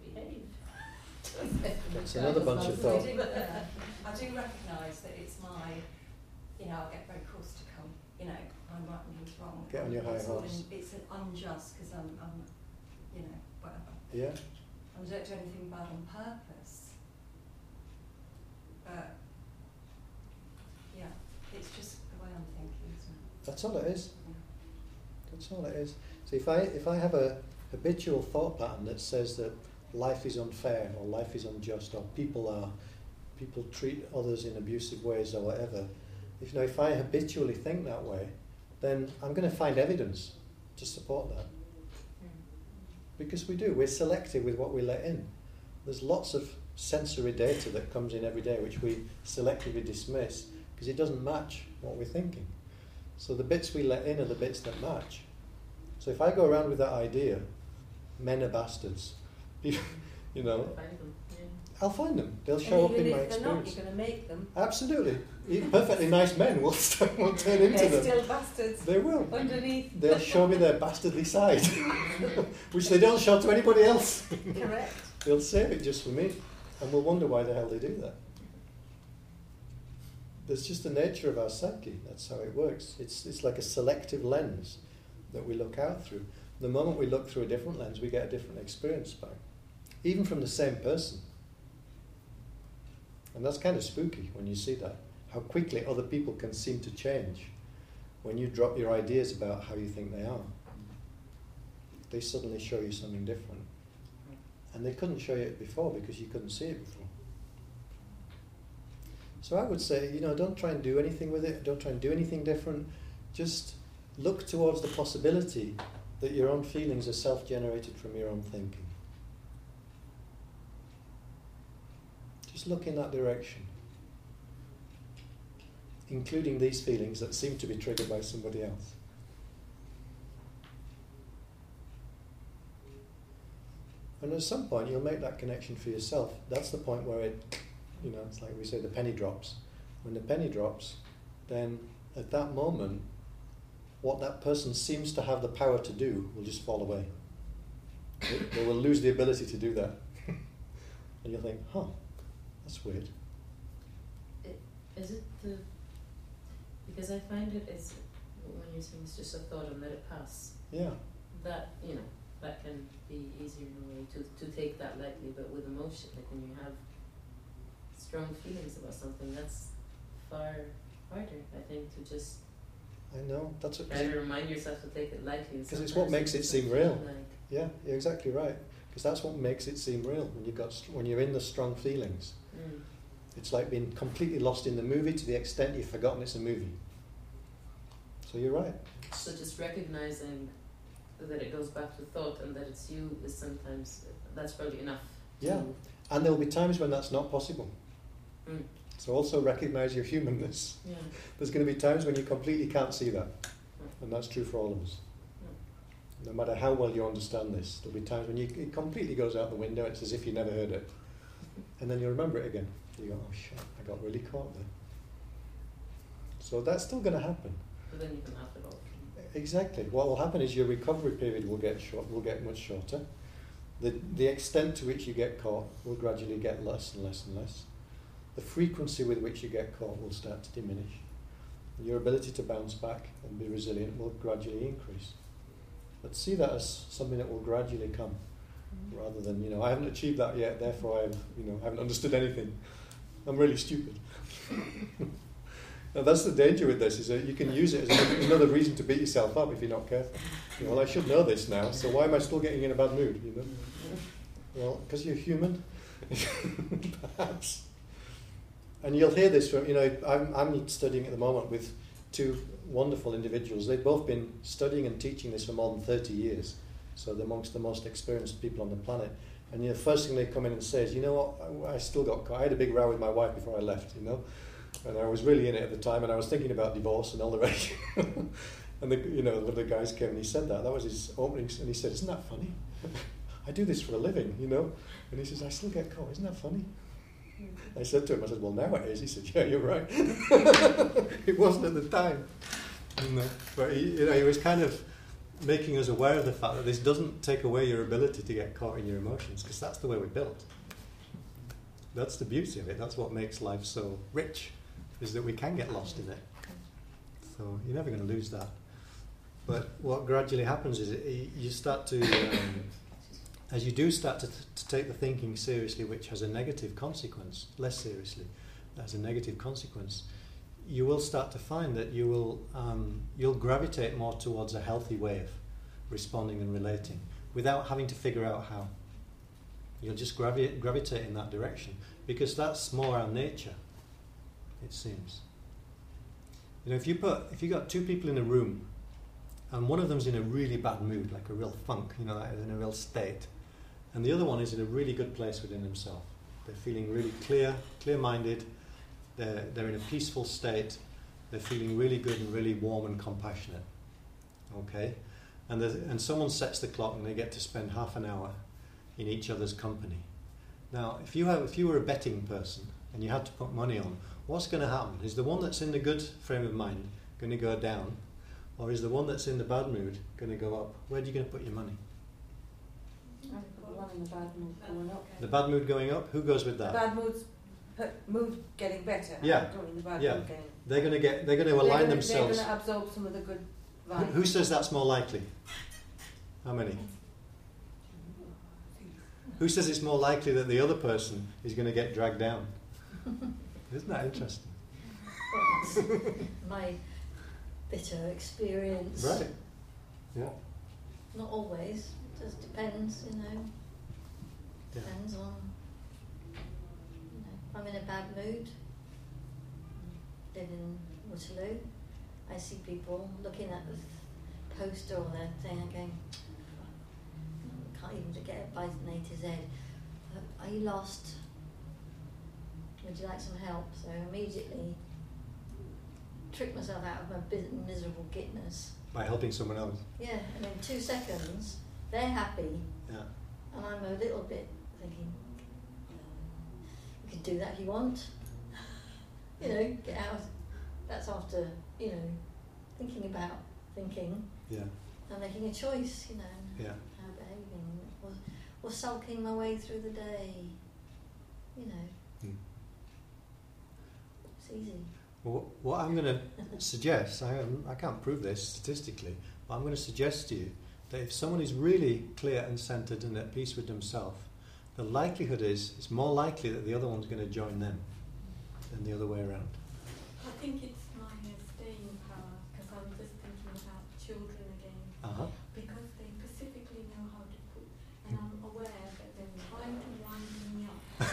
to behave. It's another bunch of thought. I do recognise that it's my you know, I'll get very caustic. You know, I'm right and he's wrong. Get on your high horse. It's unjust because I'm, you know, whatever. Yeah. I don't do anything bad on purpose. But yeah, it's just the way I'm thinking, isn't it? That's all it is. Yeah. That's all it is. So if I have a habitual thought pattern that says that life is unfair or life is unjust or people treat others in abusive ways or whatever, if I habitually think that way, then I'm going to find evidence to support that. Because we're selective with what we let in. There's lots of sensory data that comes in every day which we selectively dismiss because it doesn't match what we're thinking. So the bits we let in are the bits that match. So if I go around with that idea, men are bastards, you know, Find them. Yeah. I'll find them. They'll show up in my Even if they're not, experience. you're going to make them. Absolutely. Even perfectly nice men will turn into They're them. still bastards. They will. Underneath. They'll show me their bastardly side, which they don't show to anybody else. Correct. They'll save it just for me, and we'll wonder why the hell they do that. That's just the nature of our psyche. That's how it works. It's like a selective lens that we look out through. The moment we look through a different lens, we get a different experience back, even from the same person. And that's kind of spooky when you see that, how quickly other people can seem to change when you drop your ideas about how you think they are. They suddenly show you something different. And they couldn't show you it before because you couldn't see it before. So I would say, don't try and do anything with it, don't try and do anything different. Just look towards the possibility that your own feelings are self-generated from your own thinking. Just look in that direction, including these feelings that seem to be triggered by somebody else. And at some point you'll make that connection for yourself. That's the point where it's like we say, the penny drops. When the penny drops, then at that moment, what that person seems to have the power to do will just fall away. They will lose the ability to do that. And you'll think, that's weird. Is it because I find it's when you're saying it's just a thought and let it pass. Yeah. That that can be easier in a way to take that lightly, but with emotion, like when you have strong feelings about something, that's far harder, I think, to just. I know, that's what. Try to remind yourself to take it lightly. Because it's what makes it seem real. Like, yeah, you're exactly right. Because that's what makes it seem real. When you're in the strong feelings, it's like being completely lost in the movie to the extent you've forgotten it's a movie. So you're right. So just recognizing that it goes back to thought and that it's you is sometimes, that's probably enough. Yeah, and there will be times when that's not possible. Mm. So also recognize your humanness. Yeah. There's going to be times when you completely can't see that. And that's true for all of us. No matter how well you understand this, there'll be times when it completely goes out the window, it's as if you never heard it. And then you remember it again. You go, oh shit, I got really caught there. So that's still going to happen. But then you can laugh it off. Exactly. What will happen is your recovery period will get much shorter. The extent to which you get caught will gradually get less and less and less. The frequency with which you get caught will start to diminish. And your ability to bounce back and be resilient will gradually increase. But see that as something that will gradually come, rather than, I haven't achieved that yet, therefore I haven't understood anything. I'm really stupid. Now that's the danger with this, is that you can use it as another reason to beat yourself up if you're not careful. Well, I should know this now, so why am I still getting in a bad mood, Well, because you're human, perhaps. And you'll hear this from, I'm studying at the moment with two wonderful individuals. They've both been studying and teaching this for more than 30 years. So they're amongst the most experienced people on the planet. And the first thing they come in and say is, I still got caught. I had a big row with my wife before I left, And I was really in it at the time, and I was thinking about divorce and all the rest. And one of the guys came and he said that was his opening, and he said, "Isn't that funny? I do this for a living, And he says, "I still get caught. Isn't that funny?" I said to him, "Well, now it is." He said, "Yeah, you're right." It wasn't at the time, But he was kind of making us aware of the fact that this doesn't take away your ability to get caught in your emotions, because that's the way we're built. That's the beauty of it. That's what makes life so rich, is that we can get lost in it. So you're never going to lose that. But what gradually happens is you start to, as you do start to take the thinking seriously, which has a negative consequence, less seriously, that has a negative consequence, you will start to find that you'll gravitate more towards a healthy way of responding and relating without having to figure out how. You'll just gravitate in that direction because that's more our nature, it seems. You know, if you got two people in a room and one of them's in a really bad mood, like a real funk, you know, like in a real state, and the other one is in a really good place within himself. They're feeling really clear-minded, they're in a peaceful state, they're feeling really good and really warm and compassionate. Okay? And someone sets the clock and they get to spend half an hour in each other's company. Now, if you were a betting person and you had to put money on, what's going to happen? Is the one that's in the good frame of mind going to go down, or is the one that's in the bad mood going to go up? Where are you going to put your money? I put the one in the bad mood going up. The bad mood going up? Who goes with that? The bad mood getting better. Yeah. The bad Yeah. mood getting. They're going to align themselves. They're going to absorb some of the good vibes. Who says that's more likely? How many? Who says it's more likely that the other person is going to get dragged down? Isn't that interesting? Well, that's my bitter experience. Right. Yeah. Not always. It just depends, you know. Yeah. Depends on, you know, if I'm in a bad mood, live in Waterloo, I see people looking at the poster or their thing and going, I can't even get it by from A to Z. Are you lost? Would you like some help? So immediately trick myself out of my miserable gitness. By helping someone else. Yeah, and in 2 seconds, they're happy. Yeah. And I'm a little bit thinking, you can do that if you want. You know, get out. That's after, you know, thinking about thinking. Yeah. And making a choice, you know. Yeah. How behaving. Or sulking my way through the day. You know. It's easy. Well, what I'm going to suggest, I can't prove this statistically, but I'm going to suggest to you that if someone is really clear and centered and at peace with themselves, the likelihood is it's more likely that the other one's going to join them than the other way around. I think it's my staying power, because I'm just thinking about children again. Uh-huh. Because they specifically know how to put, and I'm aware that they're trying to wind me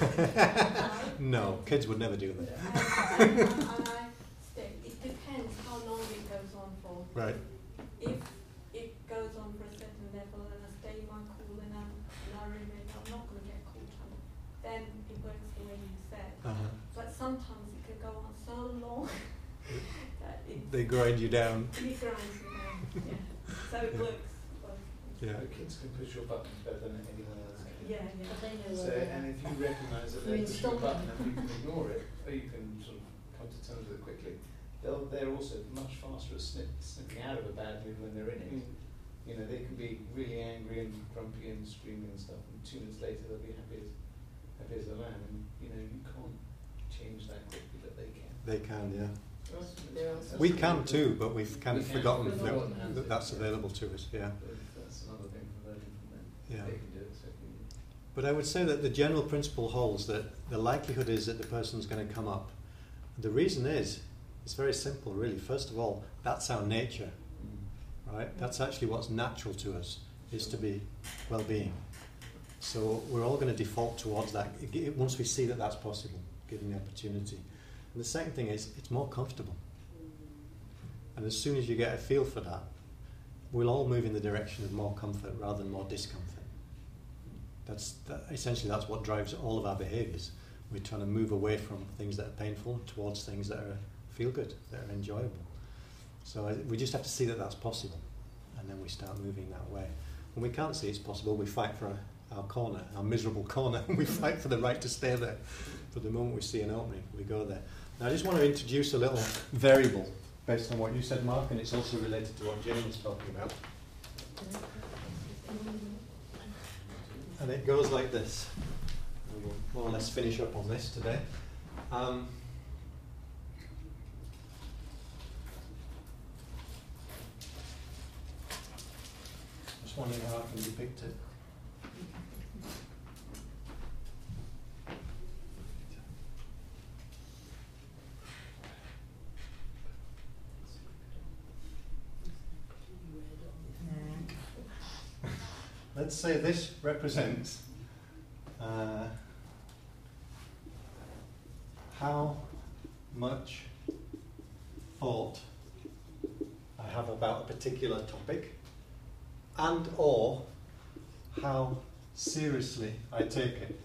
up. No, kids would never do that. And I stay. It depends how long it goes on for. Right. If it goes on for a certain level and I stay my cool and I remember I'm not going to get caught up, then it works the way you said. Uh-huh. But sometimes it can go on so long that they grind you down. it grinds me down. Yeah. So it works. Yeah. The kids can push your buttons better than anyone else can. Yeah, yeah. But they know So, where and if you recognise that they're pushing a button and you can ignore it, or you can sort of come to terms with it quickly, they're also much faster at snipping out of a bad mood when they're in it. You know, they can be really angry and grumpy and screaming and stuff, and 2 minutes later they'll be happy as a lamb. And you know, you can't change that quickly, but they can. They can, yeah. That's We the can thing. too, but we've kind of We can. forgotten We've forgotten that that's available to us, yeah. But that's another thing from learning from them. Yeah. They can do it, so can you. But I would say that the general principle holds that the likelihood is that the person's going to come up. The reason is, it's very simple really. First of all, that's our nature, right? That's actually what's natural to us, is to be well-being. So we're all going to default towards that once we see that that's possible, given the opportunity. And the second thing is, it's more comfortable. And as soon as you get a feel for that, we'll all move in the direction of more comfort rather than more discomfort. Essentially that's what drives all of our behaviours. We're trying to move away from things that are painful towards things that feel good, that are enjoyable. So we just have to see that that's possible, and then we start moving that way. When we can't see it's possible, we fight for our corner, our miserable corner, and we fight for the right to stay there. But the moment we see an opening, we go there. Now I just want to introduce a little variable based on what you said, Mark, and it's also related to what Jane was talking about. And it goes like this. And we'll more or less finish up on this today. just wondering how I can depict it. Let's say this represents how much thought I have about a particular topic, and or how seriously I take it.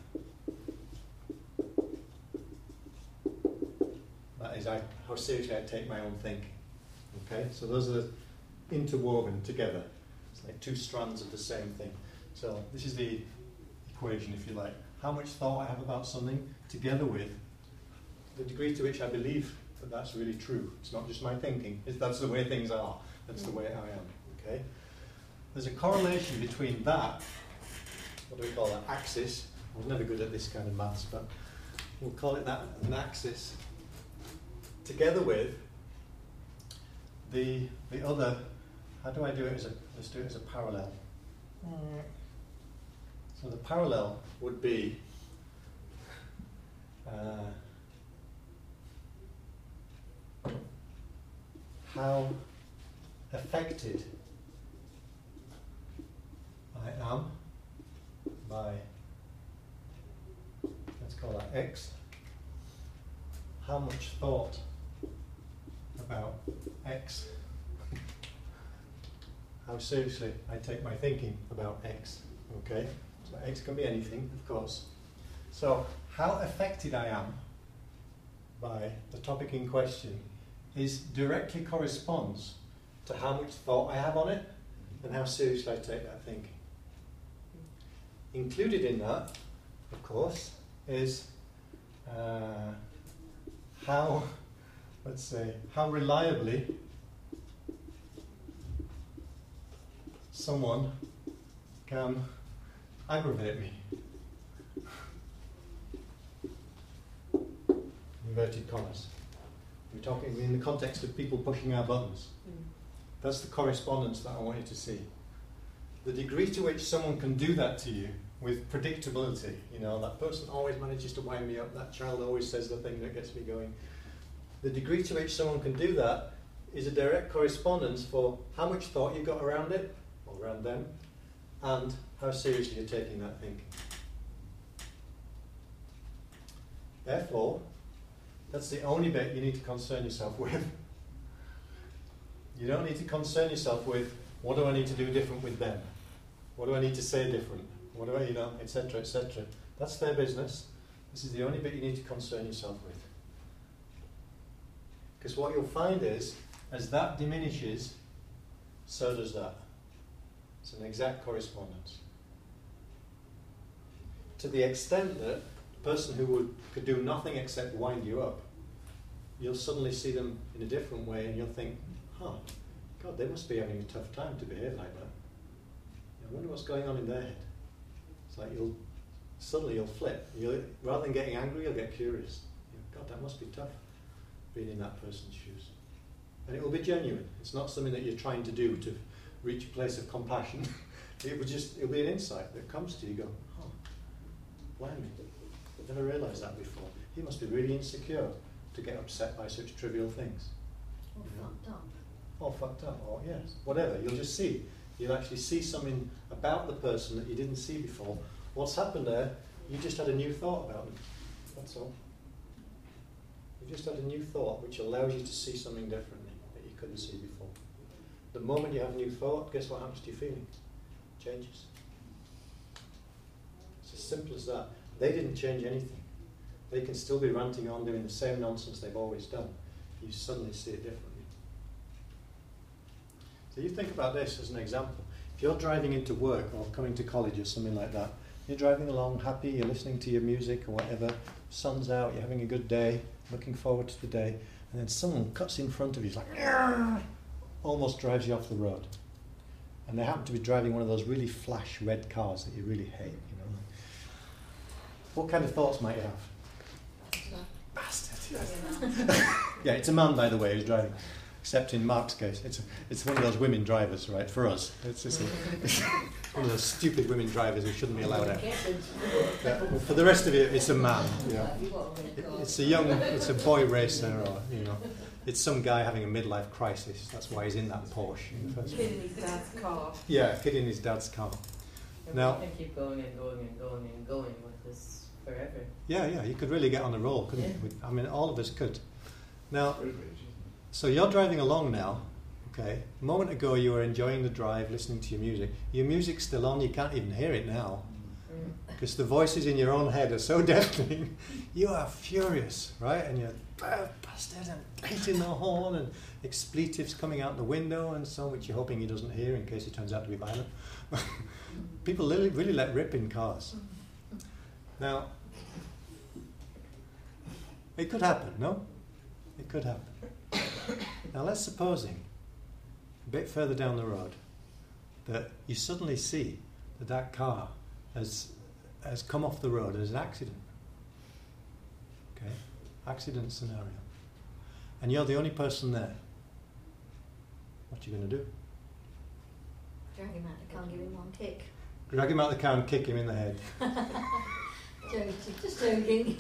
That is, how seriously I take my own thinking. Okay, so those are interwoven together. It's like two strands of the same thing. So this is the equation, if you like. How much thought I have about something together with the degree to which I believe that that's really true. It's not just my thinking. That's the way things are. That's the way I am. Okay. There's a correlation between that. What do we call that? Axis. I was never good at this kind of maths, but we'll call it that, an axis. Together with the other. How do I do it? Let's do it as a parallel. So the parallel would be how affected I am by, let's call that X, how much thought about X, how seriously I take my thinking about X, okay? So X can be anything, of course. So how affected I am by the topic in question directly corresponds to how much thought I have on it and how seriously I take that thinking. Included in that, of course, is how reliably someone can aggravate me. Inverted commas. We're talking in the context of people pushing our buttons. That's the correspondence that I want you to see. The degree to which someone can do that to you with predictability, that person always manages to wind me up, that child always says the thing that gets me going. The degree to which someone can do that is a direct correspondence for how much thought you've got around it, or around them, and how seriously you're taking that thinking. Therefore, that's the only bit you need to concern yourself with. You don't need to concern yourself with, what do I need to do different with them? What do I need to say different? What do I, etc., etc. That's their business. This is the only bit you need to concern yourself with. Because what you'll find is, as that diminishes, so does that. It's an exact correspondence. To the extent that the person who could do nothing except wind you up, you'll suddenly see them in a different way and you'll think, God, they must be having a tough time to behave like that. I wonder what's going on in their head. It's like you'll flip. Rather than getting angry, you'll get curious. God, that must be tough, being in that person's shoes. And it will be genuine. It's not something that you're trying to do to reach a place of compassion. It'll be an insight that comes to you. You go, blimey, I've never realised that before. He must be really insecure to get upset by such trivial things. Or fucked up. Or fucked up, or yes, whatever. You'll just see. You'll actually see something about the person that you didn't see before. What's happened there, you just had a new thought about them. That's all. You just had a new thought which allows you to see something differently that you couldn't see before. The moment you have a new thought, guess what happens to your feeling? It changes. It's as simple as that. They didn't change anything. They can still be ranting on, doing the same nonsense they've always done. You suddenly see it differently. So you think about this as an example. If you're driving into work or coming to college or something like that, you're driving along happy, you're listening to your music or whatever, sun's out, you're having a good day, looking forward to the day, and then someone cuts in front of you, it's like, almost drives you off the road. And they happen to be driving one of those really flash red cars that you really hate, What kind of thoughts might you have? Bastard, yes. Yeah, it's a man, by the way, who's driving. Except in Mark's case, it's one of those women drivers, right? For us, it's one of those stupid women drivers who shouldn't be allowed out. Yeah. For the rest of you, it's a man. Yeah. It's a boy racer, or it's some guy having a midlife crisis. That's why he's in that Porsche in the first place. Kid in his dad's car. Yeah, kid in his dad's car. Now, we can keep going and going and going and going with this forever. Yeah, you could really get on a roll, couldn't you? I mean, all of us could. Now, so you're driving along now, okay? A moment ago you were enjoying the drive, listening to your music. Your music's still on, you can't even hear it now. Because the voices in your own head are so deafening. You are furious, right? And you're bastard and hitting the horn and expletives coming out the window and so, which you're hoping he doesn't hear in case he turns out to be violent. People really let rip in cars. Now, it could happen, no? It could happen. Now let's supposing, a bit further down the road, that you suddenly see that car has come off the road as an accident. Okay? Accident scenario. And you're the only person there. What are you going to do? Drag him out the car and give him one kick. Drag him out the car and kick him in the head. Just joking.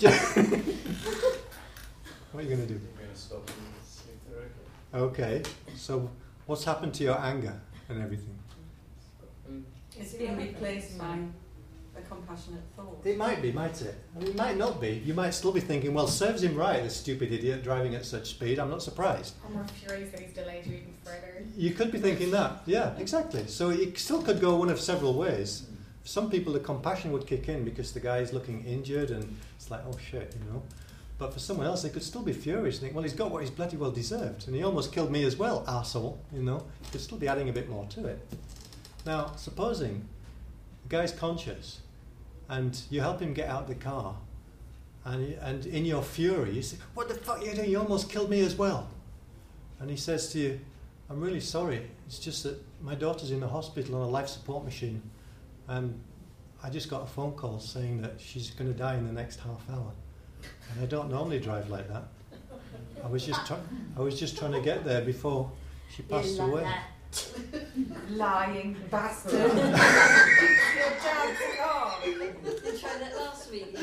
What are you going to do? We're going to stop and see if they're okay. Okay, so what's happened to your anger and everything? It's been replaced by a compassionate thought. It might be, might it? I mean, it might not be. You might still be thinking, well, serves him right, this stupid idiot driving at such speed. I'm not surprised. I'm more furious that he's delayed you even further. You could be thinking that. Yeah, exactly. So it still could go one of several ways. For some people, the compassion would kick in because the guy's looking injured and it's like, oh shit, But for someone else, they could still be furious and think, well, he's got what he's bloody well deserved. And he almost killed me as well, arsehole, He could still be adding a bit more to it. Now, supposing the guy's conscious and you help him get out of the car and in your fury, you say, what the fuck are you doing? You almost killed me as well. And he says to you, I'm really sorry. It's just that my daughter's in the hospital on a life support machine. And I just got a phone call saying that she's going to die in the next half hour. And I don't normally drive like that. I was just trying to get there before she passed away. Lying bastard. Your dad's car. You tried that last week.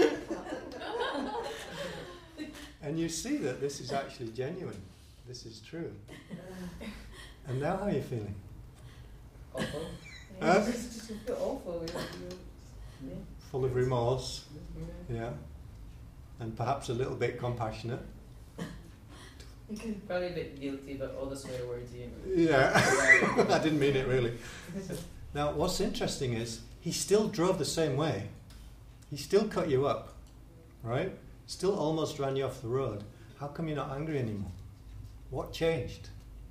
And you see that this is actually genuine. This is true. And now how are you feeling? Awful. It's just a bit awful. Full of remorse. Yeah. And perhaps a little bit compassionate. Probably a bit guilty about all the swear words you Yeah. I didn't mean it really. Now what's interesting is he still drove the same way. He still cut you up. Right? Still almost ran you off the road. How come you're not angry anymore? What changed?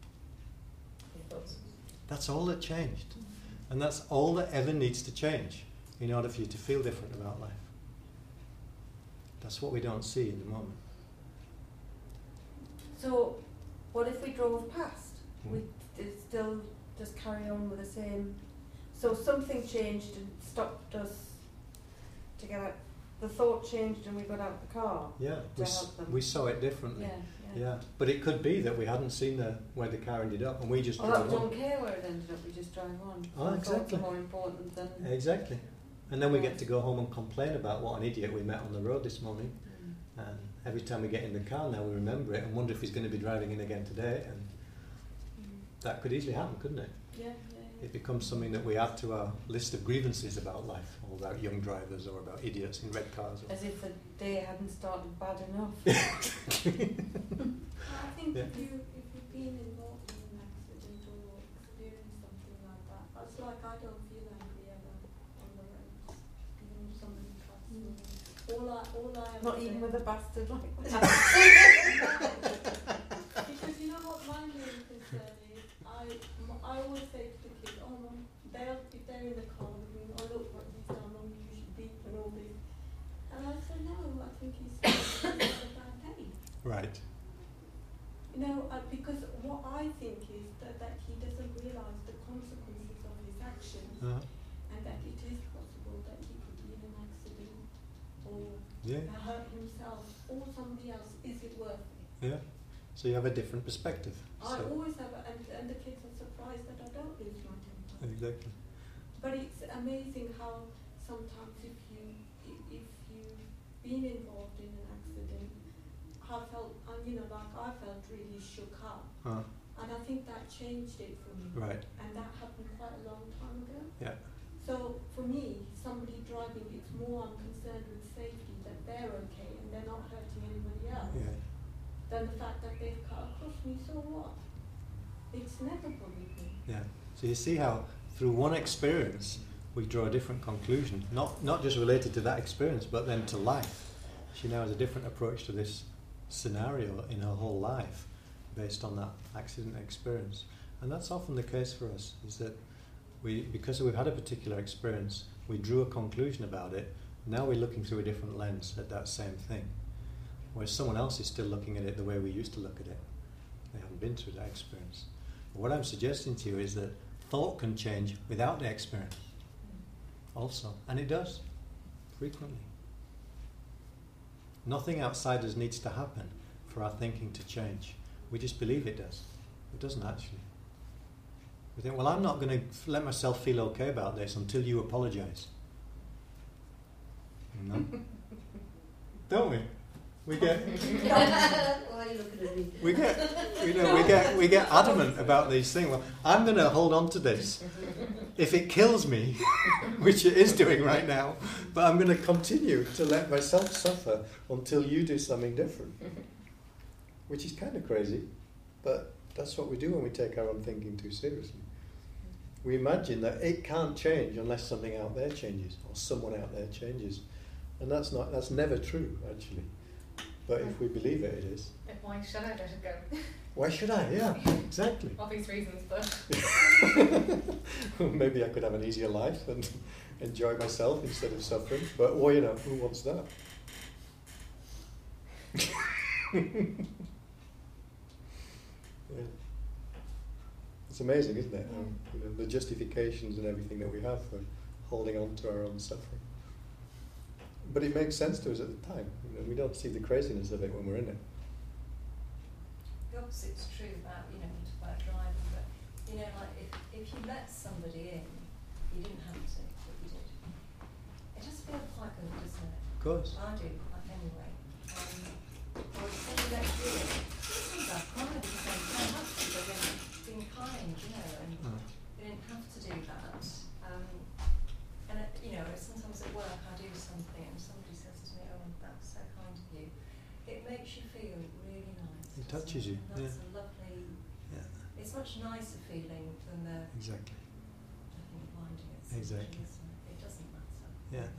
That's all that changed. And that's all that ever needs to change in order for you to feel different about life. That's what we don't see in the moment. So, what if we drove past? We did still just carry on with the same. So something changed and stopped us to get out. The thought changed and we got out the car. Yeah, to help them. we saw it differently. Yeah. But it could be that we hadn't seen where the car ended up and we just we drove on. don't care where it ended up, we just drive on. Oh, exactly. Thoughts are more important than... Exactly. And then we get to go home and complain about what an idiot we met on the road this morning. And every time we get in the car now we remember it and wonder if he's going to be driving in again today. And that could easily happen, couldn't it? Yeah. It becomes something that we add to our list of grievances about life, or about young drivers, or about idiots in red cars. As if the day hadn't started bad enough. I think if you've been involved in an accident or experienced something like that, it's like I don't feel angry ever on the roads, even if somebody cuts me. All I Not even with a bastard like that. Because you know what my main concern is, I always say to the kids, oh no, if they're in the car with me, oh look what he's done, oh you should beep and all this. And I said, no, I think he's had a bad day. Right. Because what I think is that he doesn't realise the consequences of his actions, and that it is possible that he could be in an accident or hurt himself or somebody else. Is it worth it? Yeah. So you have a different perspective. I So- always have, and the kids are surprised that I don't lose my temper. Exactly. But it's amazing how sometimes if you've been involved in an accident, I felt really shook up, and I think that changed it for me. Right. And that happened quite a long time ago. Yeah. So for me, somebody driving, it's more I'm concerned with safety, that they're okay and they're not hurting anybody else, Yeah. than the fact that they've cut across me. So what? It's never bothered me. Yeah. So you see how through one experience we draw a different conclusion, not just related to that experience, but then to life. She now has a different approach to this scenario in her whole life based on that accident experience. And that's often the case for us, is that because we've had a particular experience, we drew a conclusion about it, now we're looking through a different lens at that same thing. Whereas someone else is still looking at it the way we used to look at it. They haven't been through that experience. But what I'm suggesting to you is that thought can change without the experience also. And it does, frequently. Nothing outside us needs to happen for our thinking to change. We just believe it does. It doesn't actually. We think, well, I'm not going to let myself feel okay about this until you apologise. No? Don't we? We get Why are you looking at me? we get adamant about these things. Well, I'm going to hold on to this. If it kills me, which it is doing right now, but I'm going to continue to let myself suffer until you do something different. Which is kind of crazy, but that's what we do when we take our own thinking too seriously. We imagine that it can't change unless something out there changes or someone out there changes, and that's never true actually. But if we believe it, it is. But why should I let it go? Why should I? Yeah, exactly. Obvious reasons, but Maybe I could have an easier life and enjoy myself instead of suffering. But well, who wants that? Yeah. It's amazing, isn't it? The justifications and everything that we have for holding on to our own suffering. But it makes sense to us at the time. We don't see the craziness of it when we're in it. The opposite's true about, we talk about driving, but, like if you let somebody in, you didn't have to, but you did. It just feels quite good, doesn't it? Of course. I do, like anyway. Or if somebody lets you in, sometimes I cry because they don't have to, but they're being kind, and they didn't have to do that. Sometimes at work I do something and somebody says to me, "Oh, that's so kind of you." It makes you feel really nice. It touches you. That's a lovely. Yeah. It's much nicer feeling than the. Exactly. I think blinding it. Exactly. It doesn't matter.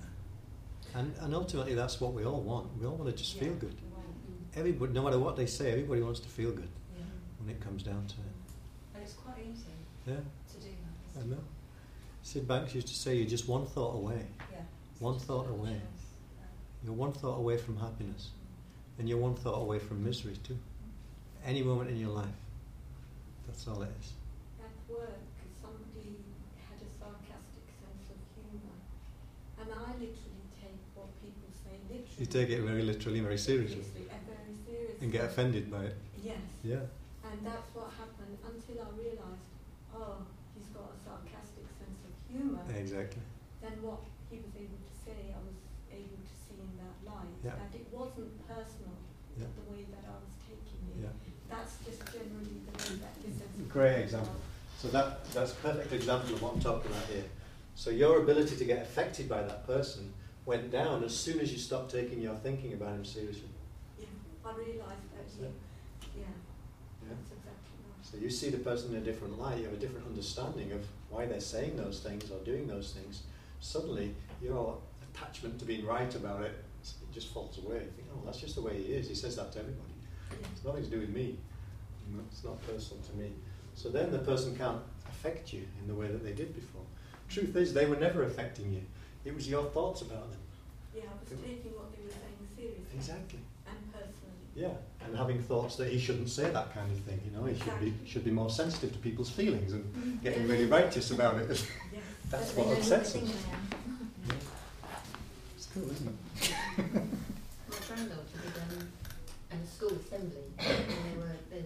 Yeah. And ultimately, that's what we all want. We all want to just feel good. Everybody, no matter what they say, everybody wants to feel good. Yeah. When it comes down to it. And it's quite easy. Yeah. To do that. I know. Sid Banks used to say, "You're just one thought away." Yeah. One thought away. You're one thought away from happiness. And you're one thought away from misery too. Any moment in your life. That's all it is. At work, somebody had a sarcastic sense of humour, and I literally take what people say literally. You take it very literally, very seriously. And very seriously. And get offended by it. Yes. Yeah. And that's what happened until I realised, he's got a sarcastic sense of humour. Exactly. Then what he was able to say, I was able to see in that light. Yeah. And it wasn't personal, the way that I was taking it. Yeah. That's just generally the way that his sense of Great humour example. was. So that's a perfect example of what I'm talking about here. So your ability to get affected by that person went down as soon as you stopped taking your thinking about him seriously. Yeah, I realised that. Yeah. Yeah. Yeah. That's exactly right. So you see the person in a different light, you have a different understanding of why they're saying those things or doing those things. Suddenly, your attachment to being right about it just falls away. You think, oh, that's just the way he is. He says that to everybody. It's nothing to do with me. It's not personal to me. So then the person can't affect you in the way that they did before. Truth is, they were never affecting you. It was your thoughts about them. Yeah, I was taking what they were saying seriously. Exactly. And personally. Yeah, and having thoughts that he shouldn't say that kind of thing. He should be more sensitive to people's feelings and getting really righteous about it. Yes. That's what upsets us. Yeah. It's cool, isn't it? My granddaughter did a school assembly, and they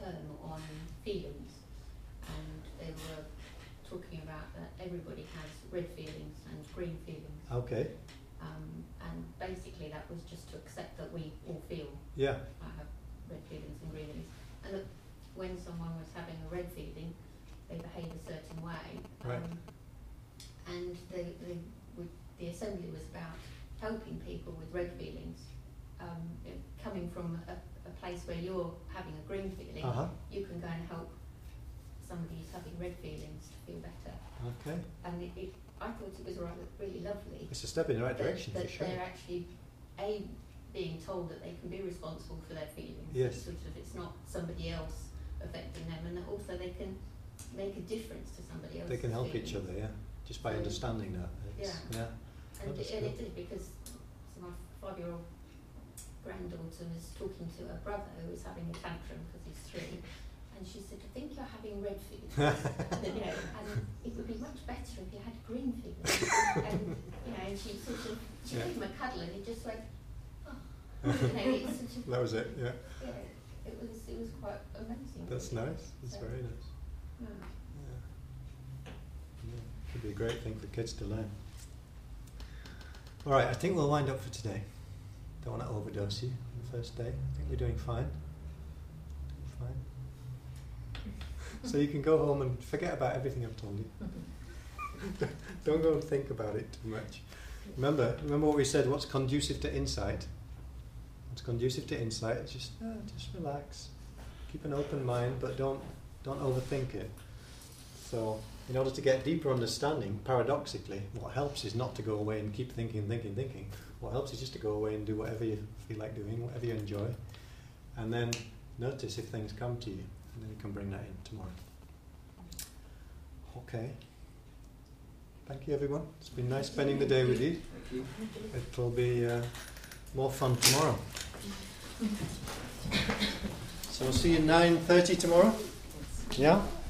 term on feelings, and they were talking about that everybody has red feelings and green feelings. Okay. And basically that was just to accept that we all feel. Yeah. I have red feelings and green feelings. And that when someone was having a red feeling, they behave a certain way. Right. And the assembly was about helping people with red feelings. Coming from a place where you're having a green feeling, you can go and help somebody who's having red feelings to feel better. Okay. And I thought it was really lovely. It's a step in the right direction, that for sure. They're actually being told that they can be responsible for their feelings. Yes. Sort of, it's not somebody else affecting them, and that also they can make a difference to somebody else. They can help each other, yeah, just by understanding that. Yeah. And that's it good. did, because my 5-year-old granddaughter was talking to her brother who was having a tantrum because he's 3. And she said, I think you're having red feelings. And it would be much better if you had green feelings. And and she gave him a cuddle, and he just went, oh. It's such a, that was it, yeah. Yeah, it was quite amazing. That's nice. That's very nice. Yeah. Could be a great thing for kids to learn. All right, I think we'll wind up for today. Don't want to overdose you on the first day. I think we're doing fine. So you can go home and forget about everything I've told you. Don't go and think about it too much. Remember what we said, what's conducive to insight? What's conducive to insight is just relax. Keep an open mind, but don't overthink it. So in order to get deeper understanding, paradoxically, what helps is not to go away and keep thinking. What helps is just to go away and do whatever you feel like doing, whatever you enjoy. And then notice if things come to you. And then you can bring that in tomorrow. Okay. Thank you, everyone. It's been nice spending the day with you. Thank you. It'll be more fun tomorrow. So we'll see you 9:30 tomorrow. Yeah?